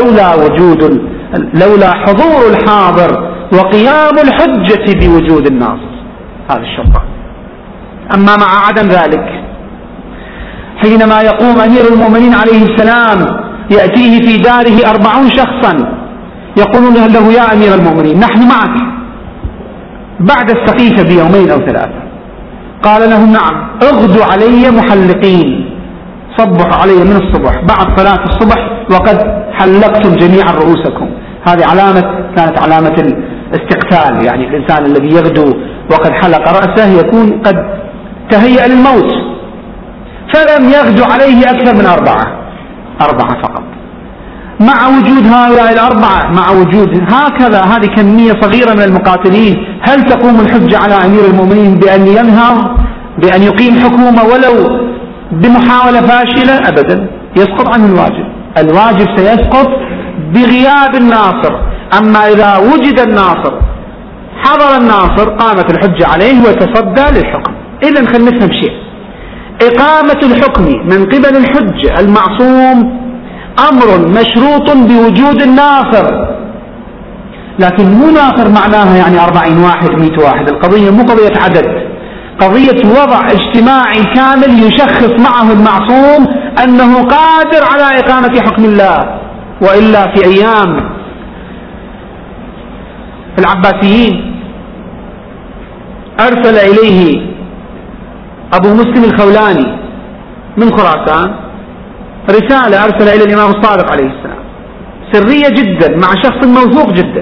لولا حضور الحاضر وقيام الحجة بوجود الناصر، هذا الشرط. أما مع عدم ذلك، حينما يقوم أمير المؤمنين عليه السلام يأتيه في داره 40 شخصا يقولون له يا أمير المؤمنين نحن معك بعد السقيفة بيومين أو 3. قال لهم نعم، اغدوا علي محلقين، صبحوا علي من الصبح بعد صلاة الصبح وقد حلقتم جميعا رؤوسكم. هذه كانت علامة الاستقتال، يعني الإنسان الذي يغدو وقد حلق رأسه يكون قد تهيأ للموت. فلم يغدو عليه أكثر من 4 فقط. مع وجود هؤلاء 4، مع وجود هكذا هذه كمية صغيرة من المقاتلين، هل تقوم الحجة على أمير المؤمنين بأن ينهض بأن يقيم حكومة ولو بمحاولة فاشلة؟ أبدا، يسقط عنه الواجب سيسقط بغياب الناصر. أما إذا وجد الناصر، حضر الناصر، قامت الحجة عليه وتصدى للحكم. إذن خلينا نفهم شيء، إقامة الحكم من قبل الحجة المعصوم أمر مشروط بوجود الناصر، لكن مو ناصر معناها يعني 40 واحد 100 واحد. القضية مو قضية عدد، قضية وضع اجتماعي كامل يشخص معه المعصوم أنه قادر على إقامة حكم الله. وإلا في أيام العباسيين أرسل إليه أبو مسلم الخولاني من خراسان رسالة، أرسل إلى الإمام الصادق عليه السلام سرية جدا مع شخص موثوق جدا.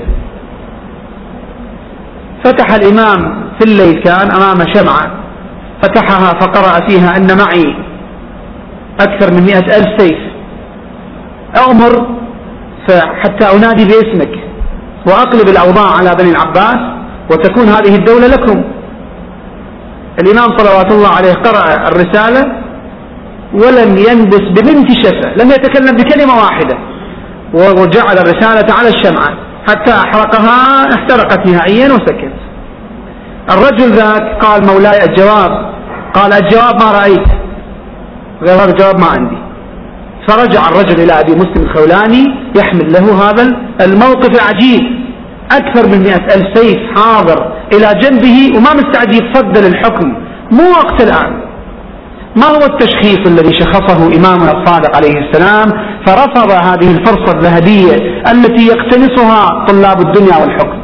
فتح الإمام في الليل، كان أمام شمعة، فتحها فقرأ فيها أن معي أكثر من 100,000 سيف، أؤمر حتى أنادي باسمك وأقلب الأوضاع على بني العباس وتكون هذه الدولة لكم. الإمام صلوات الله عليه قرأ الرسالة ولم ينبس ببنت شفة، لم يتكلم بكلمة واحدة، وجعل الرسالة على الشمعة حتى أحرقها، احترقت نهائيا وسكت. الرجل ذاك قال مولاي الجواب، قال الجواب ما رأيت، غير هذا الجواب ما عندي. فرجع الرجل إلى أبي مسلم الخولاني يحمل له هذا الموقف العجيب، أكثر من 100,000 سيف حاضر إلى جنبه وما مستعد يتصدى للحكم. مو وقت الآن. ما هو التشخيص الذي شخصه إمامنا الصادق عليه السلام فرفض هذه الفرصة الذهبية التي يقتنصها طلاب الدنيا والحكم؟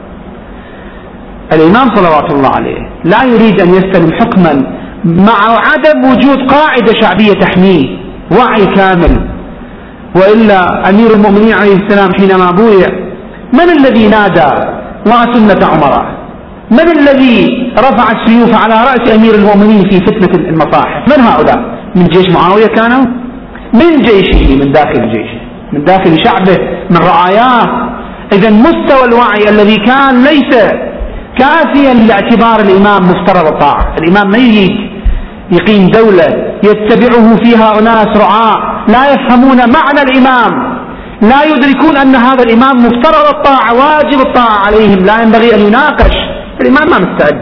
الإمام صلوات الله عليه لا يريد أن يستلم حكما مع عدم وجود قاعدة شعبية تحميه، وعي كامل. وإلا أمير المؤمنين عليه السلام حينما بويع من الذي نادى وسنة عمر؟ من الذي رفع السيوف على رأس أمير المؤمنين في فتنة المصاحف؟ من هؤلاء؟ من جيش معاوية كانوا؟ من جيشه، من داخل جيشه، من داخل شعبه، من رعاياه. إذن مستوى الوعي الذي كان ليس كافيا لاعتبار الإمام مفترض الطاعة. الإمام ما يقيم دولة يتبعه فيها أناس رعاة لا يفهمون معنى الإمام، لا يدركون أن هذا الإمام مفترض الطاعة، واجب الطاعة عليهم، لا ينبغي أن يناقش. الإمام ما مستعد.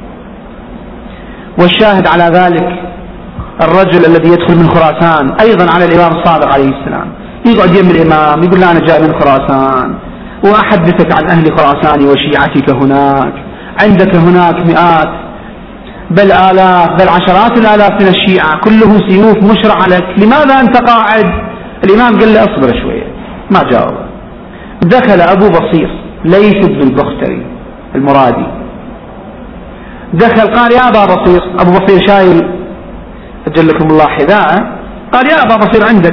والشاهد على ذلك الرجل الذي يدخل من خراسان أيضا على الإمام الصادق عليه السلام، يقعد يم الإمام يقول له أنا جاي من خراسان وأحدثك عن أهل خراسان وشيعتك هناك، عندك هناك مئات بل آلاف بل عشرات الآلاف من الشيعة كلهم سيوف مشرعة لك، لماذا أنت قاعد؟ الإمام قال له أصبر شوية، ما جاوب. دخل أبو بصير ليث بن البختري المرادي، دخل قال يا أبا بصير، أبو بصير شايل أجلكم الله حذاءه، قال يا أبا بصير عندك.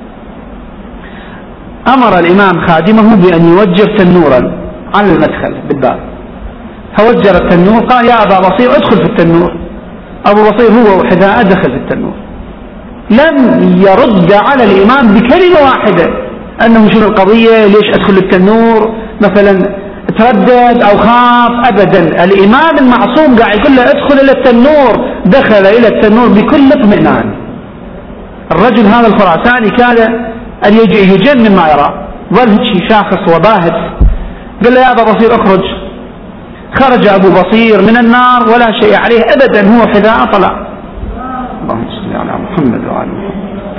أمر الإمام خادمه بأن يوجر تنورا على المدخل بالباب، فوجر التنور، قال يا أبا بصير ادخل في التنور. أبو بصير هو وحذاءه دخل في التنور، لم يرد على الإمام بكلمة واحدة أنه شنو القضية، ليش أدخل التنور، مثلا تردد أو خاف أبدا. الإمام المعصوم قاعد يقول له ادخل إلى التنور، دخل إلى التنور بكل اطمئنان. الرجل هذا الخراساني كان أن يجن مما يرى، ظل شاخص وباهت. قال له يا أبا بصير اخرج. خرج أبو بصير من النار ولا شيء عليه أبدا، هو حذاء طلع. اللهم صل على محمد وعلى محمد.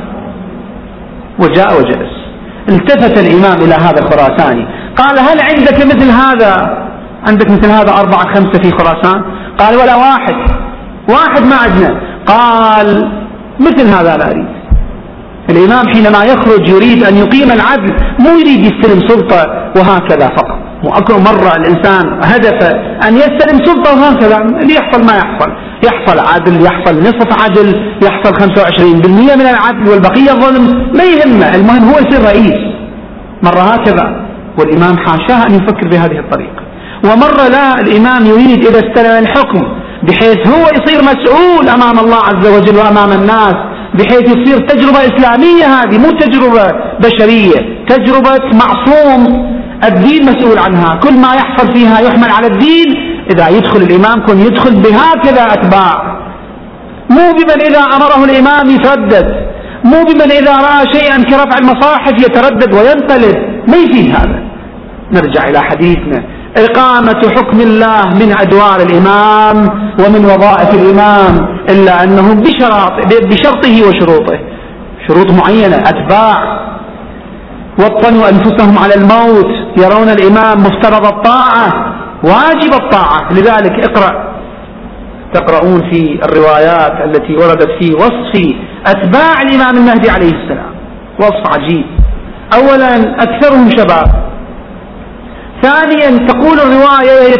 وجاء وجلس. التفت الإمام إلى هذا الخراساني قال هل عندك مثل هذا؟ عندك مثل هذا 4 5 في خراسان؟ قال ولا واحد ما عندنا. قال مثل هذا لا أريد. الإمام حينما يخرج يريد أن يقيم العدل، مو يريد يستلم سلطة وهكذا فقط. وأكثر مرة الإنسان هدفه أن يستلم سلطة وهكذا ليحصل ما يحصل عدل، يحصل نصف عدل، يحصل 25% من العدل والبقية ظلم، ما يهمه، المهم هو يصير رئيس. مرة هكذا، والإمام حاشاه أن يفكر بهذه الطريقة. ومرة لا، الإمام يريد إذا استلم الحكم بحيث هو يصير مسؤول أمام الله عز وجل وأمام الناس، بحيث يصير تجربة إسلامية، هذه مو تجربة بشرية، تجربة معصوم الدين مسؤول عنها، كل ما يحصل فيها يحمل على الدين. إذا يدخل الإمام كن يدخل بهكذا أتباع، مو بمن إذا أمره الإمام يتردد، مو بمن إذا رأى شيئا كرفع المصاحف يتردد وينقلب، ما يفيد هذا. نرجع إلى حديثنا. إقامة حكم الله من أدوار الإمام ومن وظائف الإمام، إلا أنه بشرطه وشروطه، شروط معينة. أتباع وطنوا أنفسهم على الموت، يرون الإمام مفترض الطاعة واجب الطاعة. لذلك تقرؤون في الروايات التي وردت في وصف أتباع الإمام المهدي عليه السلام وصف عجيب. أولا أكثرهم شباب. ثانيا تقول الرواية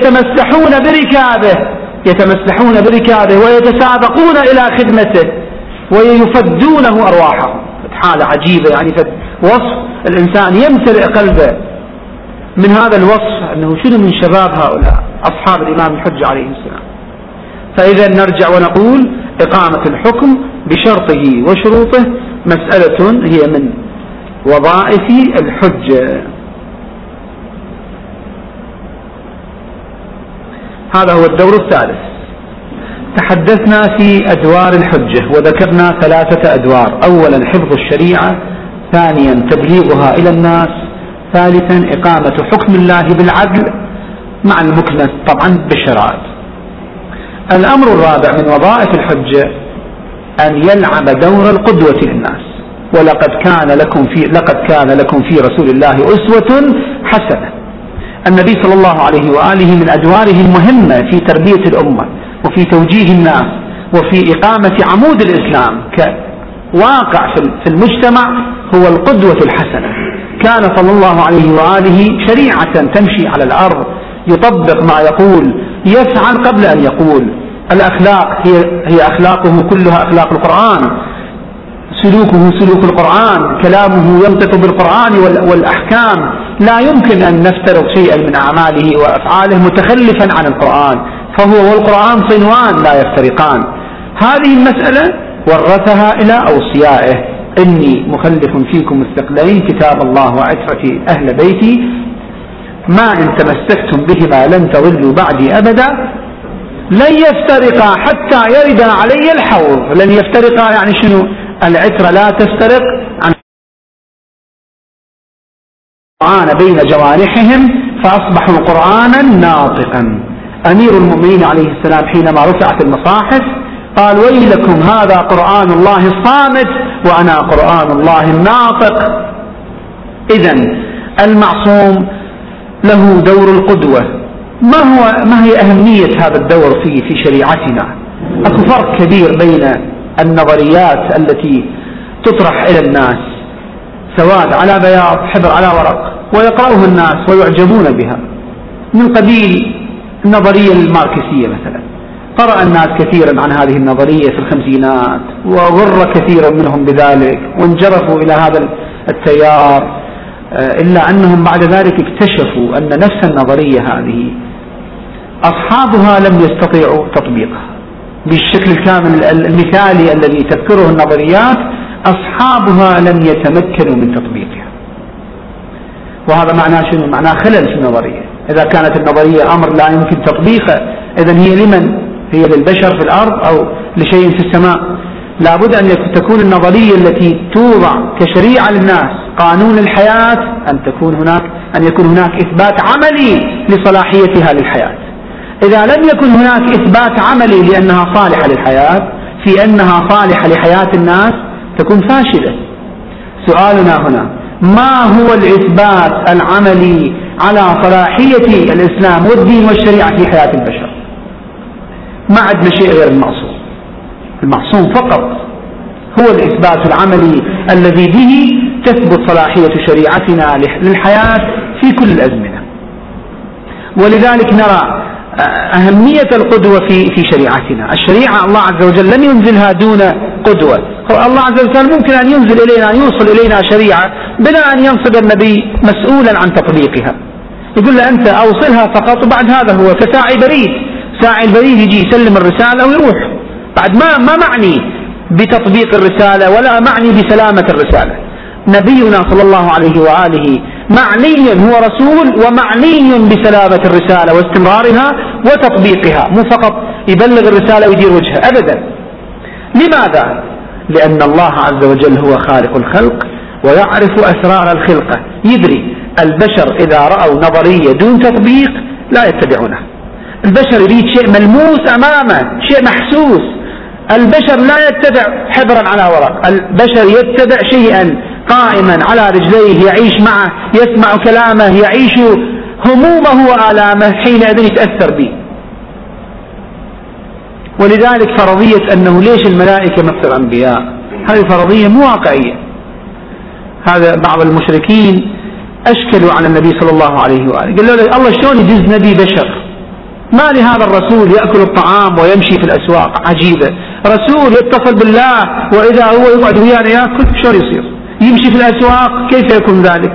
يتمسحون بركابه ويتسابقون إلى خدمته ويفدونه أرواحهم. حالة عجيبة، يعني وصف الإنسان يمتلئ قلبه من هذا الوصف، أنه شنو من شباب هؤلاء أصحاب الإمام الحجة عليه السلام. فإذا نرجع ونقول إقامة الحكم بشرطه وشروطه مسألة هي من وظائف الحجة. هذا هو الدور الثالث. تحدثنا في أدوار الحجة وذكرنا 3 أدوار. أولا حفظ الشريعة، ثانيا تبليغها إلى الناس، ثالثا إقامة حكم الله بالعدل مع المكنة طبعا بالشرائع. الأمر الرابع من وظائف الحجة أن يلعب دور القدوة للناس. ولقد كان لكم في رسول الله أسوة حسنة. النبي صلى الله عليه وآله من أدواره المهمة في تربية الأمة وفي توجيه الناس وفي إقامة عمود الإسلام كواقع في المجتمع هو القدوة الحسنة. كان صلى الله عليه وآله شريعة تمشي على الأرض، يطبق ما يقول، يفعل قبل أن يقول. الأخلاق هي أخلاقه كلها أخلاق القرآن، سلوكه سلوك القرآن، كلامه ينطق بالقرآن والأحكام. لا يمكن أن نفترض شيئا من أعماله وأفعاله متخلفا عن القرآن، فهو والقرآن صنوان لا يفترقان. هذه المسألة ورثها إلى أوصيائه: إني مخلف فيكم الثقلين كتاب الله وعترة أهل بيتي ما إن تمسكتم بهما لن تضلوا بعدي أبدا لن يفترقا حتى يرد علي الحوض. لن يفترقا يعني شنو؟ العترة لا تفترق عن القرآن بين جوانحهم فأصبحوا قرآنا ناطقا. أمير المؤمنين عليه السلام حينما رفعت المصاحف قال: ويلكم هذا قرآن الله الصامت وأنا قرآن الله الناطق. إذن المعصوم له دور القدوة. ما هي أهمية هذا الدور في شريعتنا؟ أكو فرق كبير بين النظريات التي تطرح إلى الناس سواد على بياض، حبر على ورق، ويقرأها الناس ويعجبون بها، من قبيل النظرية الماركسية مثلا. قرأ الناس كثيرا عن هذه النظرية في الخمسينات وغر كثيرا منهم بذلك وانجرفوا إلى هذا التيار، إلا أنهم بعد ذلك اكتشفوا أن نفس النظرية هذه أصحابها لم يستطيعوا تطبيقها بالشكل الكامل المثالي الذي تذكره النظريات. أصحابها لم يتمكنوا من تطبيقها، وهذا معناه شنو؟ معناه خلل في النظرية. إذا كانت النظرية أمر لا يمكن تطبيقه، إذن هي لمن؟ هي للبشر في الأرض أو لشيء في السماء؟ لابد أن تكون النظرية التي توضع كشريعة للناس قانون الحياة أن يكون هناك إثبات عملي لصلاحيتها للحياة. إذا لم يكن هناك إثبات عملي لأنها صالحة للحياة، في أنها صالحة لحياة الناس، تكون فاشلة. سؤالنا هنا: ما هو الإثبات العملي على صلاحية الإسلام والدين والشريعة في حياة البشر؟ ما عندنا شيء غير المعصوم. المعصوم فقط هو الإثبات العملي الذي به تثبت صلاحية شريعتنا للحياة في كل الأزمنة. ولذلك نرى أهمية القدوة في شريعتنا. الشريعة الله عز وجل لم ينزلها دون قدوة. الله عز وجل ممكن أن يوصل إلينا شريعة بلا أن ينصب النبي مسؤولا عن تطبيقها، يقول له أنت أوصلها فقط، وبعد هذا هو كساعي البريد يجي يسلم الرسالة ويروح. بعد ما معني بتطبيق الرسالة ولا معني بسلامة الرسالة. نبينا صلى الله عليه وآله معني، هو رسول ومعني بسلامة الرسالة واستمرارها وتطبيقها، مو فقط يبلغ الرسالة ويدير وجهها أبدا. لماذا؟ لأن الله عز وجل هو خالق الخلق ويعرف أسرار الخلقة، يدري البشر إذا رأوا نظرية دون تطبيق لا يتبعونه. البشر يريد شيء ملموس أمامه، شيء محسوس. البشر لا يتبع حبرا على ورق، البشر يتبع شيئا قائما على رجليه، يعيش معه، يسمع كلامه، يعيش همومه وآلامه، حينئذ يتأثر به. ولذلك فرضية أنه ليش الملائكة مثل الأنبياء، هذه فرضية مو واقعية. هذا بعض المشركين أشكلوا على النبي صلى الله عليه وآله، قالوا له الله شلون يجوز نبي بشر؟ ما لهذا الرسول يأكل الطعام ويمشي في الأسواق؟ عجيبة، رسول يتصل بالله وإذا هو يقعد ويانا يأكل شلون يصير؟ يمشي في الأسواق كيف يكون ذلك؟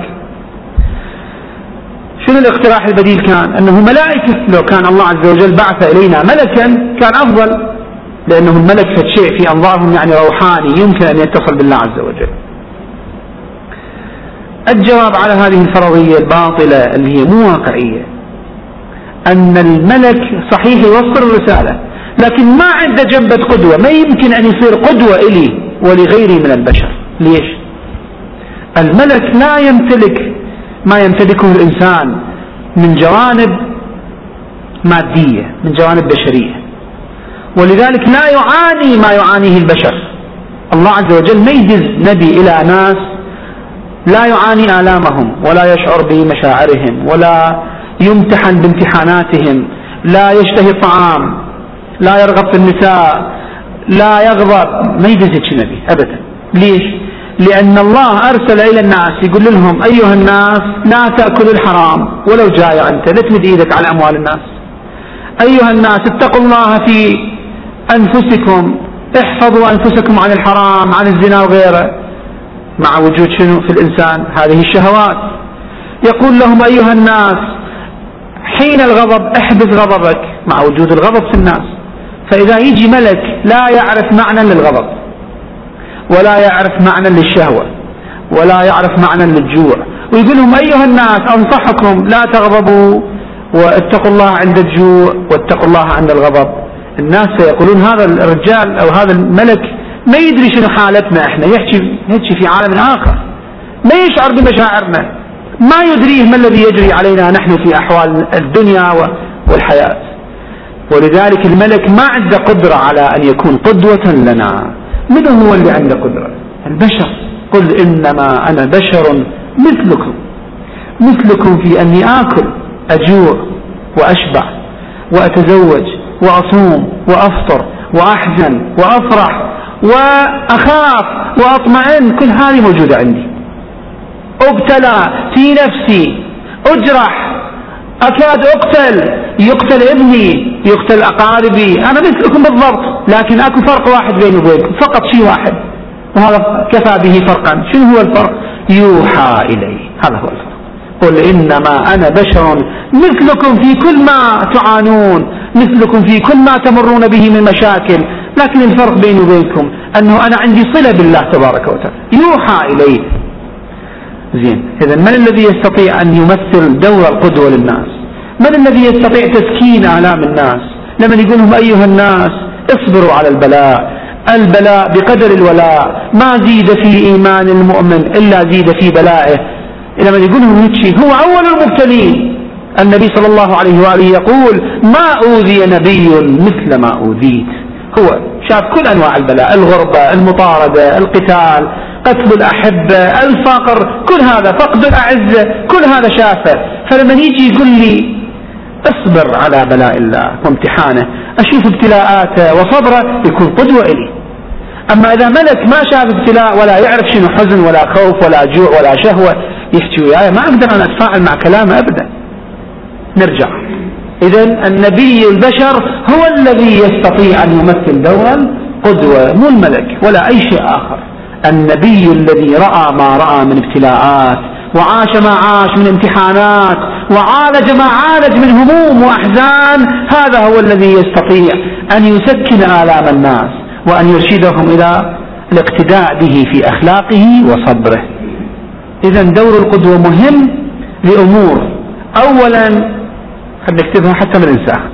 شنو الاقتراح البديل؟ كان أنه ملائكة. لو كان الله عز وجل بعث إلينا ملكا كان أفضل، لأنه الملك شيء في أنظارهم يعني روحاني يمكن أن يتصل بالله عز وجل. الجواب على هذه الفرضية الباطلة اللي هي مو واقعية أن الملك صحيح يوصل الرسالة، لكن ما عنده جنبة قدوة، ما يمكن أن يصير قدوة إلي ولغيري من البشر. ليش؟ الملك لا يمتلك ما يمتلكه الإنسان من جوانب مادية، من جوانب بشرية، ولذلك لا يعاني ما يعانيه البشر. الله عز وجل ما يجز نبي إلى ناس لا يعاني آلامهم ولا يشعر بمشاعرهم ولا يمتحن بامتحاناتهم، لا يشتهي الطعام، لا يرغب في النساء، لا يغضب، ما يجزك نبي أبدا. ليش؟ لأن الله أرسل إلى الناس يقول لهم أيها الناس لا تأكلوا الحرام ولو جائع، أنت لا تمد إيدك على أموال الناس. أيها الناس اتقوا الله في أنفسكم، احفظوا أنفسكم عن الحرام، عن الزنا وغيره، مع وجود شنو في الإنسان؟ هذه الشهوات. يقول لهم أيها الناس حين الغضب احبس غضبك، مع وجود الغضب في الناس. فإذا يجي ملك لا يعرف معنى للغضب ولا يعرف معنى للشهوة ولا يعرف معنى للجوع، ويقول لهم أيها الناس أنصحكم لا تغضبوا واتقوا الله عند الجوع واتقوا الله عند الغضب، الناس سيقولون هذا الرجال أو هذا الملك ما يدري شنو حالتنا، احنا يحكي في عالم آخر، ما يشعر بمشاعرنا، ما يدريه ما الذي يجري علينا نحن في أحوال الدنيا والحياة. ولذلك الملك ما عنده قدرة على أن يكون قدوة لنا. من هو اللي عنده قدرة؟ البشر. قل إنما أنا بشر مثلكم في أني آكل أجوع وأشبع وأتزوج وأصوم وأفطر وأحزن وأفرح وأخاف وأطمئن، كل هذه موجودة عندي. أبتلى في نفسي، أجرح، أكاد أقتل، يقتل ابني، يقتل أقاربي، أنا مثلكم بالضبط، لكن أكو فرق واحد بيني وبينكم، فقط شيء واحد، وهذا كفى به فرقا. شنو هو الفرق؟ يوحى إلي، هذا هو الفرق. قل إنما أنا بشر مثلكم في كل ما تعانون، مثلكم في كل ما تمرون به من مشاكل، لكن الفرق بيني وبينكم أنه أنا عندي صلة بالله تبارك وتعالى، يوحى إلي. زين، إذا من الذي يستطيع أن يمثل دور القدوة للناس؟ من الذي يستطيع تسكين آلام الناس لما يقول لهم أيها الناس اصبروا على البلاء، البلاء بقدر الولاء، ما زيد في إيمان المؤمن إلا زيد في بلائه. لما يقول لهم هيك هو أول المبتلين. النبي صلى الله عليه وآله يقول ما أوذي نبي مثل ما أوذيت. هو شاف كل أنواع البلاء، الغربة، المطاردة، القتال، قتل الأحبة، الفقر، كل هذا، فقد الأعزة، كل هذا شافه. فلما يجي يقول لي اصبر على بلاء الله وامتحانه، أشوف ابتلاءاته وصبره يكون قدوة إلي. أما إذا ملك ما شاف ابتلاء ولا يعرف شنو حزن ولا خوف ولا جوع ولا شهوة يحكي وياي، ما أقدر أن أتفاعل مع كلامه أبدا. نرجع، إذن النبي البشر هو الذي يستطيع أن يمثل دورا قدوة، مو الملك ولا أي شيء آخر. النبي الذي رأى ما رأى من ابتلاءات وعاش ما عاش من امتحانات وعالج ما عالج من هموم وأحزان، هذا هو الذي يستطيع أن يسكن آلام الناس وأن يرشدهم إلى الاقتداء به في أخلاقه وصبره. إذن دور القدوة مهم لأمور. أولا خلينا نكتبها حتى ما ننساها.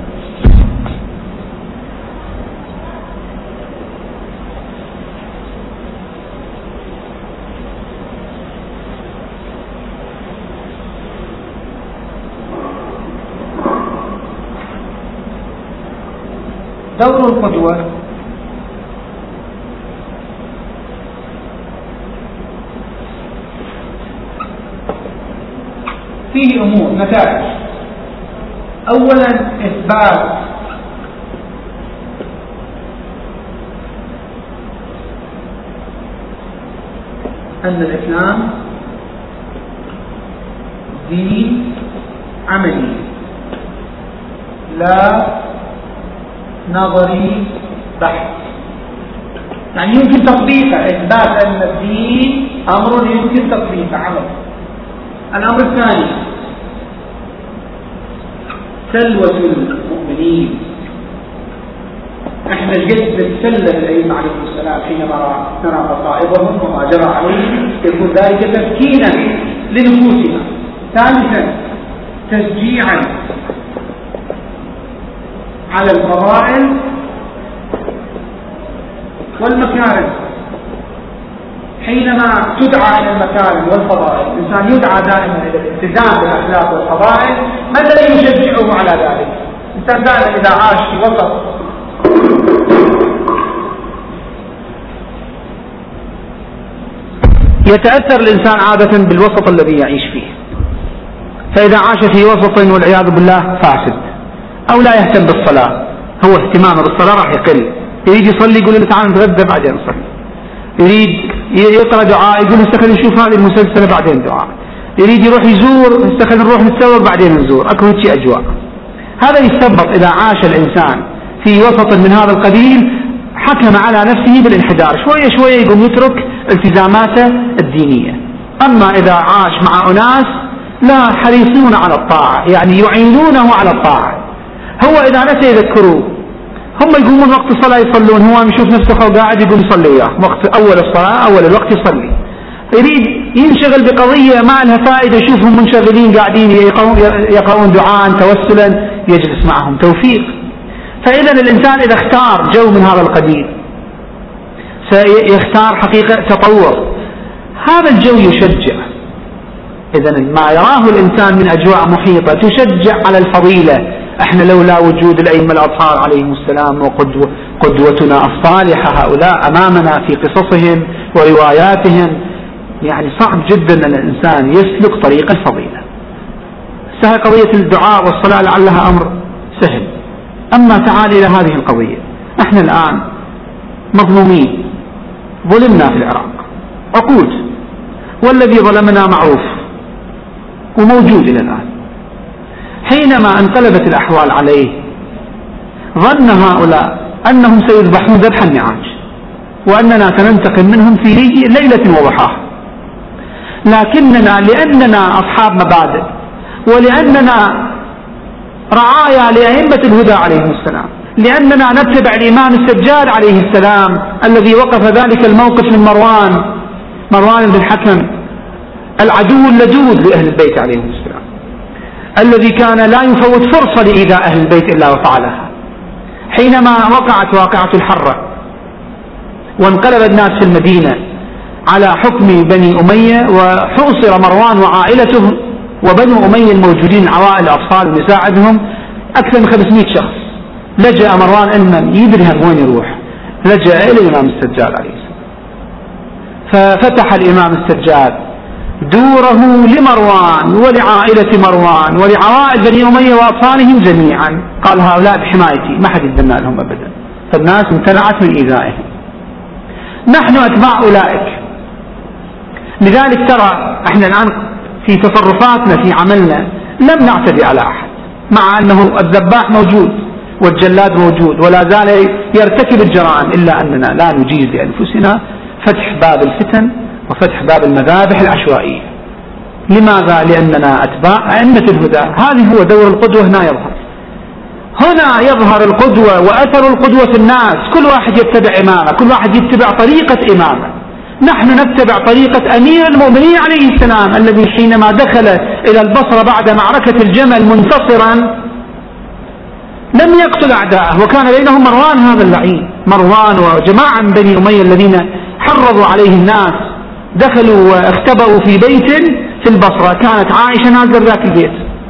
دور القدوة فيه أمور نتائج. أولا إثبات أن الإسلام دين عملي لا نظري بحث، يعني يمكن تطبيقه. إثبات أن الدين أمر يمكن تطبيقه عمل. الأمر الثاني سلوة المؤمنين. احنا جد نتسلى الأئمة عليهم السلام حينما نرى مصائبهم وما جرى عليهم، يكون ذلك تسكينا لنفوسنا. ثالثا تشجيعا على الفضائل والمكارم. حينما تدعى إلى المكارم والفضائل، الإنسان يدعى دائما إلى الالتزام بالأخلاق والفضائل، ما الذي يشجعه على ذلك؟ الإنسان دائما إذا عاش في وسط يتأثر الإنسان عادة بالوسط الذي يعيش فيه. فإذا عاش في وسط والعياذ بالله فاسد أو لا يهتم بالصلاة، هو اهتمامه بالصلاة راح يقل. يريد يصلي يقول له تعال نتغدى بعدين نصلي. يريد يقرأ دعاء يقول استخل نشوف هذه المسلسلة بعدين دعاء. يريد يروح يزور استخل نروح نتسوق بعدين نزور. أكو هيك أجواء. هذا يستبط إذا عاش الإنسان في وسط من هذا القبيل حكم على نفسه بالانحدار، شوية شوية يقوم يترك التزاماته الدينية. أما إذا عاش مع أناس لا حريصون على الطاعة، يعني يعينونه على الطاعة، هو إذا نسي يذكروه، هم يقومون وقت الصلاة يصلون، هو يشوف نفسه قاعد يقوم يصلي وياه وقت أول الصلاة أول الوقت يصلي. يريد ينشغل بقضية ما لها فائدة، يشوفهم منشغلين قاعدين يقرؤون دعاء توسلا، يجلس معهم توفيق. فإذا الإنسان إذا اختار جو من هذا القبيل سيختار حقيقة تطور. هذا الجو يشجع. إذا ما يراه الإنسان من أجواء محيطة تشجع على الفضيلة. احنا لولا وجود الأئمة الأطهار عليهم السلام وقدوتنا الصالحة هؤلاء أمامنا في قصصهم ورواياتهم، يعني صعب جدا أن الإنسان يسلك طريق الفضيلة. سهل قضية الدعاء والصلاة لعلها أمر سهل. أما تعال إلى هذه القضية، احنا الآن مظلومين، ظلمنا في العراق عقود، والذي ظلمنا معروف وموجود إلى الآن. حينما انقلبت الأحوال عليه ظن هؤلاء أنهم سيذبحون ذبح النعاج وأننا سننتقم منهم في ليلة وضحاها، لكننا لأننا أصحاب مبادئ ولأننا رعايا لأئمة الهدى عليهم السلام، لأننا نتبع الإمام السجاد عليه السلام الذي وقف ذلك الموقف من مروان بن الحكم العدو اللدود لأهل البيت عليهم السلام، الذي كان لا يفوت فرصة لإيذاء أهل البيت إلا وفعلها. حينما وقعت واقعة الحرة وانقلب الناس في المدينة على حكم بني أمية وحوصر مروان وعائلته وبنو أمية الموجودين، عوائل أطفال ونساء عندهم أكثر من 500 شخص، لجأ مروان علما يدري وين يروح، لجأ إلى الإمام السجاد عليه السلام. ففتح الإمام السجاد دوره لمروان ولعائلة مروان ولعوائل بني أمية وأطفالهم جميعا، قال هؤلاء بحمايتي ما حد يتبنى لهم أبدا. فالناس امتنعت من إيذائهم. نحن أتباع أولئك. لذلك ترى احنا الآن في تصرفاتنا في عملنا لم نعتدي على أحد، مع أنه الذباح موجود والجلاد موجود ولا زال يرتكب الجرائم، إلا أننا لا نجيز لأنفسنا فتح باب الفتن وفتح باب المذابح العشوائية. لماذا؟ لأننا أتباع أئمة الهدى. هذه هو دور القدوة. هنا يظهر القدوة وأثر القدوة في الناس. كل واحد يتبع إمامه، كل واحد يتبع طريقة إمامه. نحن نتبع طريقة أمير المؤمنين عليه السلام، الذي حينما دخل إلى البصرة بعد معركة الجمل منتصرا لم يقتل أعداءه، وكان بينهم مروان هذا اللعين، مروان وجماعة من بني أمية الذين حرضوا عليه الناس، دخلوا واختبأوا في بيت في البصرة. كانت عائشة نازلة ذاك البيت،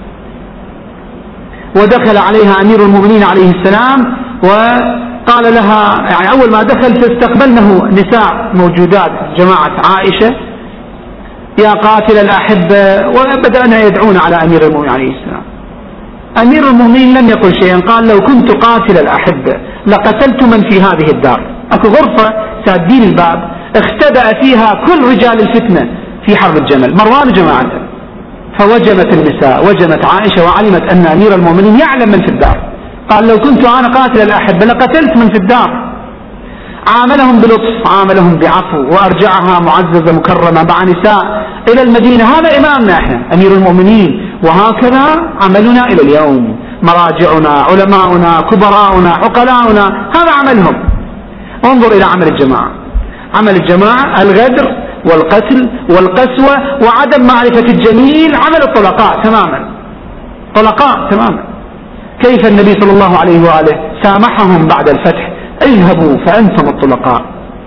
ودخل عليها أمير المؤمنين عليه السلام وقال لها، يعني أول ما دخل فاستقبلنه نساء موجودات جماعة عائشة، يا قاتل الأحبة، وبدأنا يدعون على أمير المؤمنين عليه السلام. أمير المؤمنين لم يقل شيئا، قال لو كنت قاتل الأحبة لقتلت من في هذه الدار. أكو غرفة سادين الباب اختبأ فيها كل رجال الفتنة في حرب الجمل، مروان وجماعته. فوجمت النساء، وجمت عائشة وعلمت أن أمير المؤمنين يعلم من في الدار. قال لو كنت أنا قاتل الأحبة لقتلت من في الدار. عاملهم بلطف، عاملهم بعفو، وأرجعها معززة مكرمة مع نساء إلى المدينة. هذا إمامنا احنا أمير المؤمنين، وهكذا عملنا إلى اليوم. مراجعنا، علماؤنا، كبراؤنا، عقلاؤنا، هذا عملهم. انظر إلى عمل الجماعة. عمل الجماعة الغدر والقتل والقسوة وعدم معرفة الجميل. عمل الطلقاء تماما، طلقاء تماما. كيف النبي صلى الله عليه وآله سامحهم بعد الفتح، اذهبوا فأنتم الطلقاء.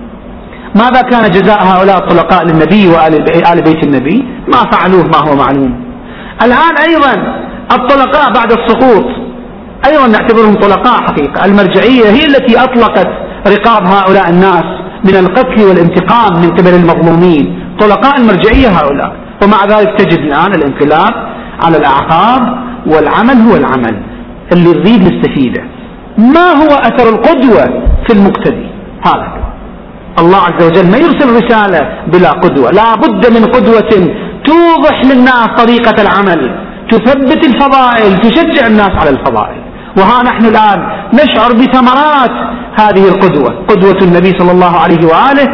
ماذا كان جزاء هؤلاء الطلقاء للنبي وآل بيت النبي؟ ما فعلوه ما هو معلوم. الآن أيضا الطلقاء بعد السقوط أيضا نعتبرهم طلقاء حقيقة. المرجعية هي التي أطلقت رقاب هؤلاء الناس من القتل والانتقام من قبل المظلومين. طلقاء المرجعية هؤلاء. ومع ذلك تجد الآن الانقلاب على الأعقاب، والعمل هو العمل اللي يريد نستفيده. ما هو أثر القدوة في المقتدي؟ هذا الله عز وجل ما يرسل رسالة بلا قدوة. لا بد من قدوة توضح للناس طريقة العمل، تثبت الفضائل، تشجع الناس على الفضائل. وها نحن الآن نشعر بثمرات هذه القدوة، قدوة النبي صلى الله عليه وآله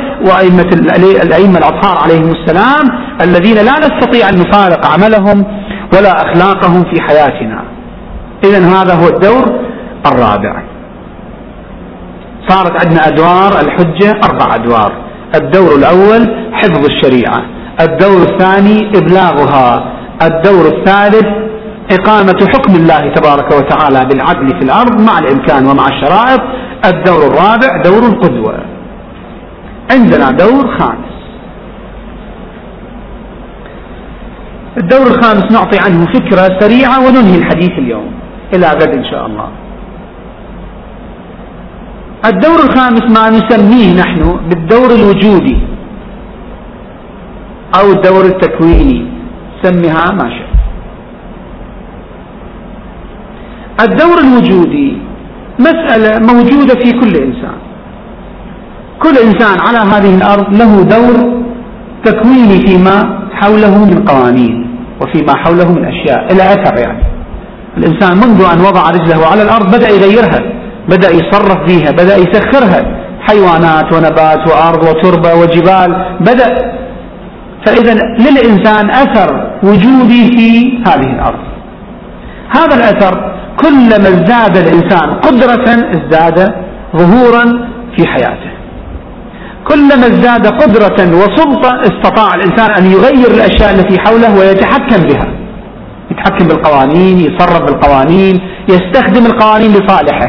والأئمة الأطهار عليهم السلام، الذين لا نستطيع أن نفارق عملهم ولا أخلاقهم في حياتنا. إذن هذا هو الدور الرابع. صارت عندنا أدوار الحجة 4 أدوار. الدور الأول حفظ الشريعة، الدور الثاني إبلاغها، الدور الثالث إقامة حكم الله تبارك وتعالى بالعدل في الأرض مع الإمكان ومع الشرائط، الدور الرابع دور القدوة. عندنا دور خامس. الدور الخامس نعطي عنه فكرة سريعة وننهي الحديث اليوم إلى غد إن شاء الله. الدور الخامس ما نسميه نحن بالدور الوجودي أو الدور التكويني، سميها ما شئت. الدور الوجودي مسألة موجودة في كل إنسان. كل إنسان على هذه الأرض له دور تكويني فيما حوله من قوانين وفيما حوله من أشياء إلى أثر. يعني الإنسان منذ أن وضع رجله على الأرض بدأ يغيرها، بدأ يصرف فيها، بدأ يسخرها، حيوانات ونبات وأرض وتربة وجبال بدأ. فإذا للإنسان أثر وجودي في هذه الأرض. هذا الأثر كلما ازداد الإنسان قدرة ازداد ظهورا في حياته. كلما ازداد قدرة وسلطة استطاع الإنسان أن يغير الأشياء التي حوله ويتحكم بها، يتحكم بالقوانين، يصرف بالقوانين، يستخدم القوانين لصالحه.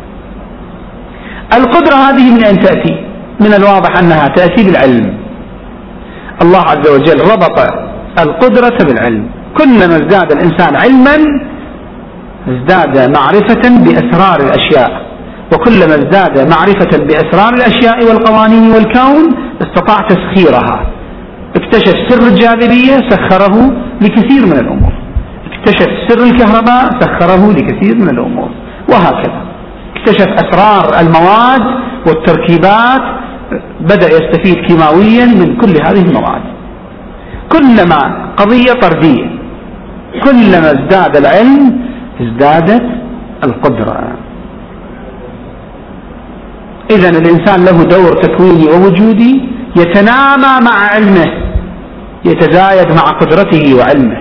القدرة هذه من أين تأتي؟ من الواضح أنها تأتي بالعلم. الله عز وجل ربط القدرة بالعلم، كلما ازداد الإنسان علما ازداد معرفة بأسرار الأشياء، وكلما ازداد معرفة بأسرار الأشياء والقوانين والكون استطاع تسخيرها. اكتشف سر الجاذبية سخره لكثير من الأمور، اكتشف سر الكهرباء سخره لكثير من الأمور، وهكذا. اكتشف أسرار المواد والتركيبات، بدأ يستفيد كيماويا من كل هذه المواد. كلما قضية طردية، كلما ازداد العلم ازدادت القدرة. إذن الإنسان له دور تكويني ووجودي يتنامى مع علمه، يتزايد مع قدرته وعلمه.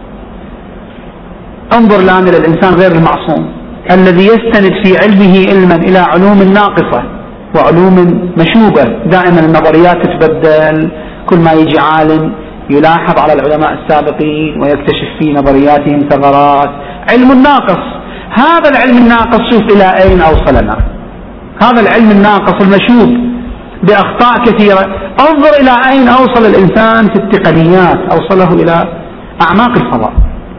انظر الآن إلى الإنسان غير المعصوم الذي يستند في علمه علما إلى علوم ناقصة وعلوم مشوبة، دائما النظريات تتبدل، كل ما يجي عالم يلاحظ على العلماء السابقين ويكتشف في نظرياتهم ثغرات. علم ناقص، هذا العلم الناقص شوف إلى أين أوصلنا، هذا العلم الناقص المشوب بأخطاء كثيرة، انظر إلى أين أوصل الإنسان في التقنيات، أوصله إلى أعماق الفضاء.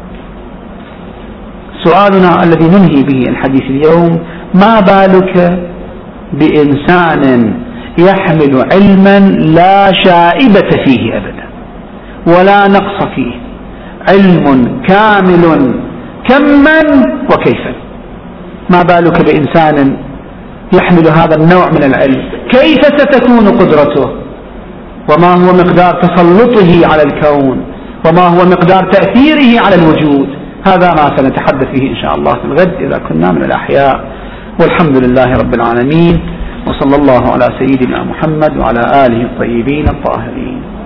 سؤالنا الذي ننهي به الحديث اليوم: ما بالك بإنسان يحمل علما لا شائبة فيه أبدا ولا نقص فيه، علم كامل كما وكيفا. ما بالك بإنسان يحمل هذا النوع من العلم، كيف ستكون قدرته، وما هو مقدار تسلطه على الكون، وما هو مقدار تأثيره على الوجود. هذا ما سنتحدث فيه إن شاء الله في الغد إذا كنا من الأحياء. والحمد لله رب العالمين، وصلى الله على سيدنا محمد وعلى آله الطيبين الطاهرين.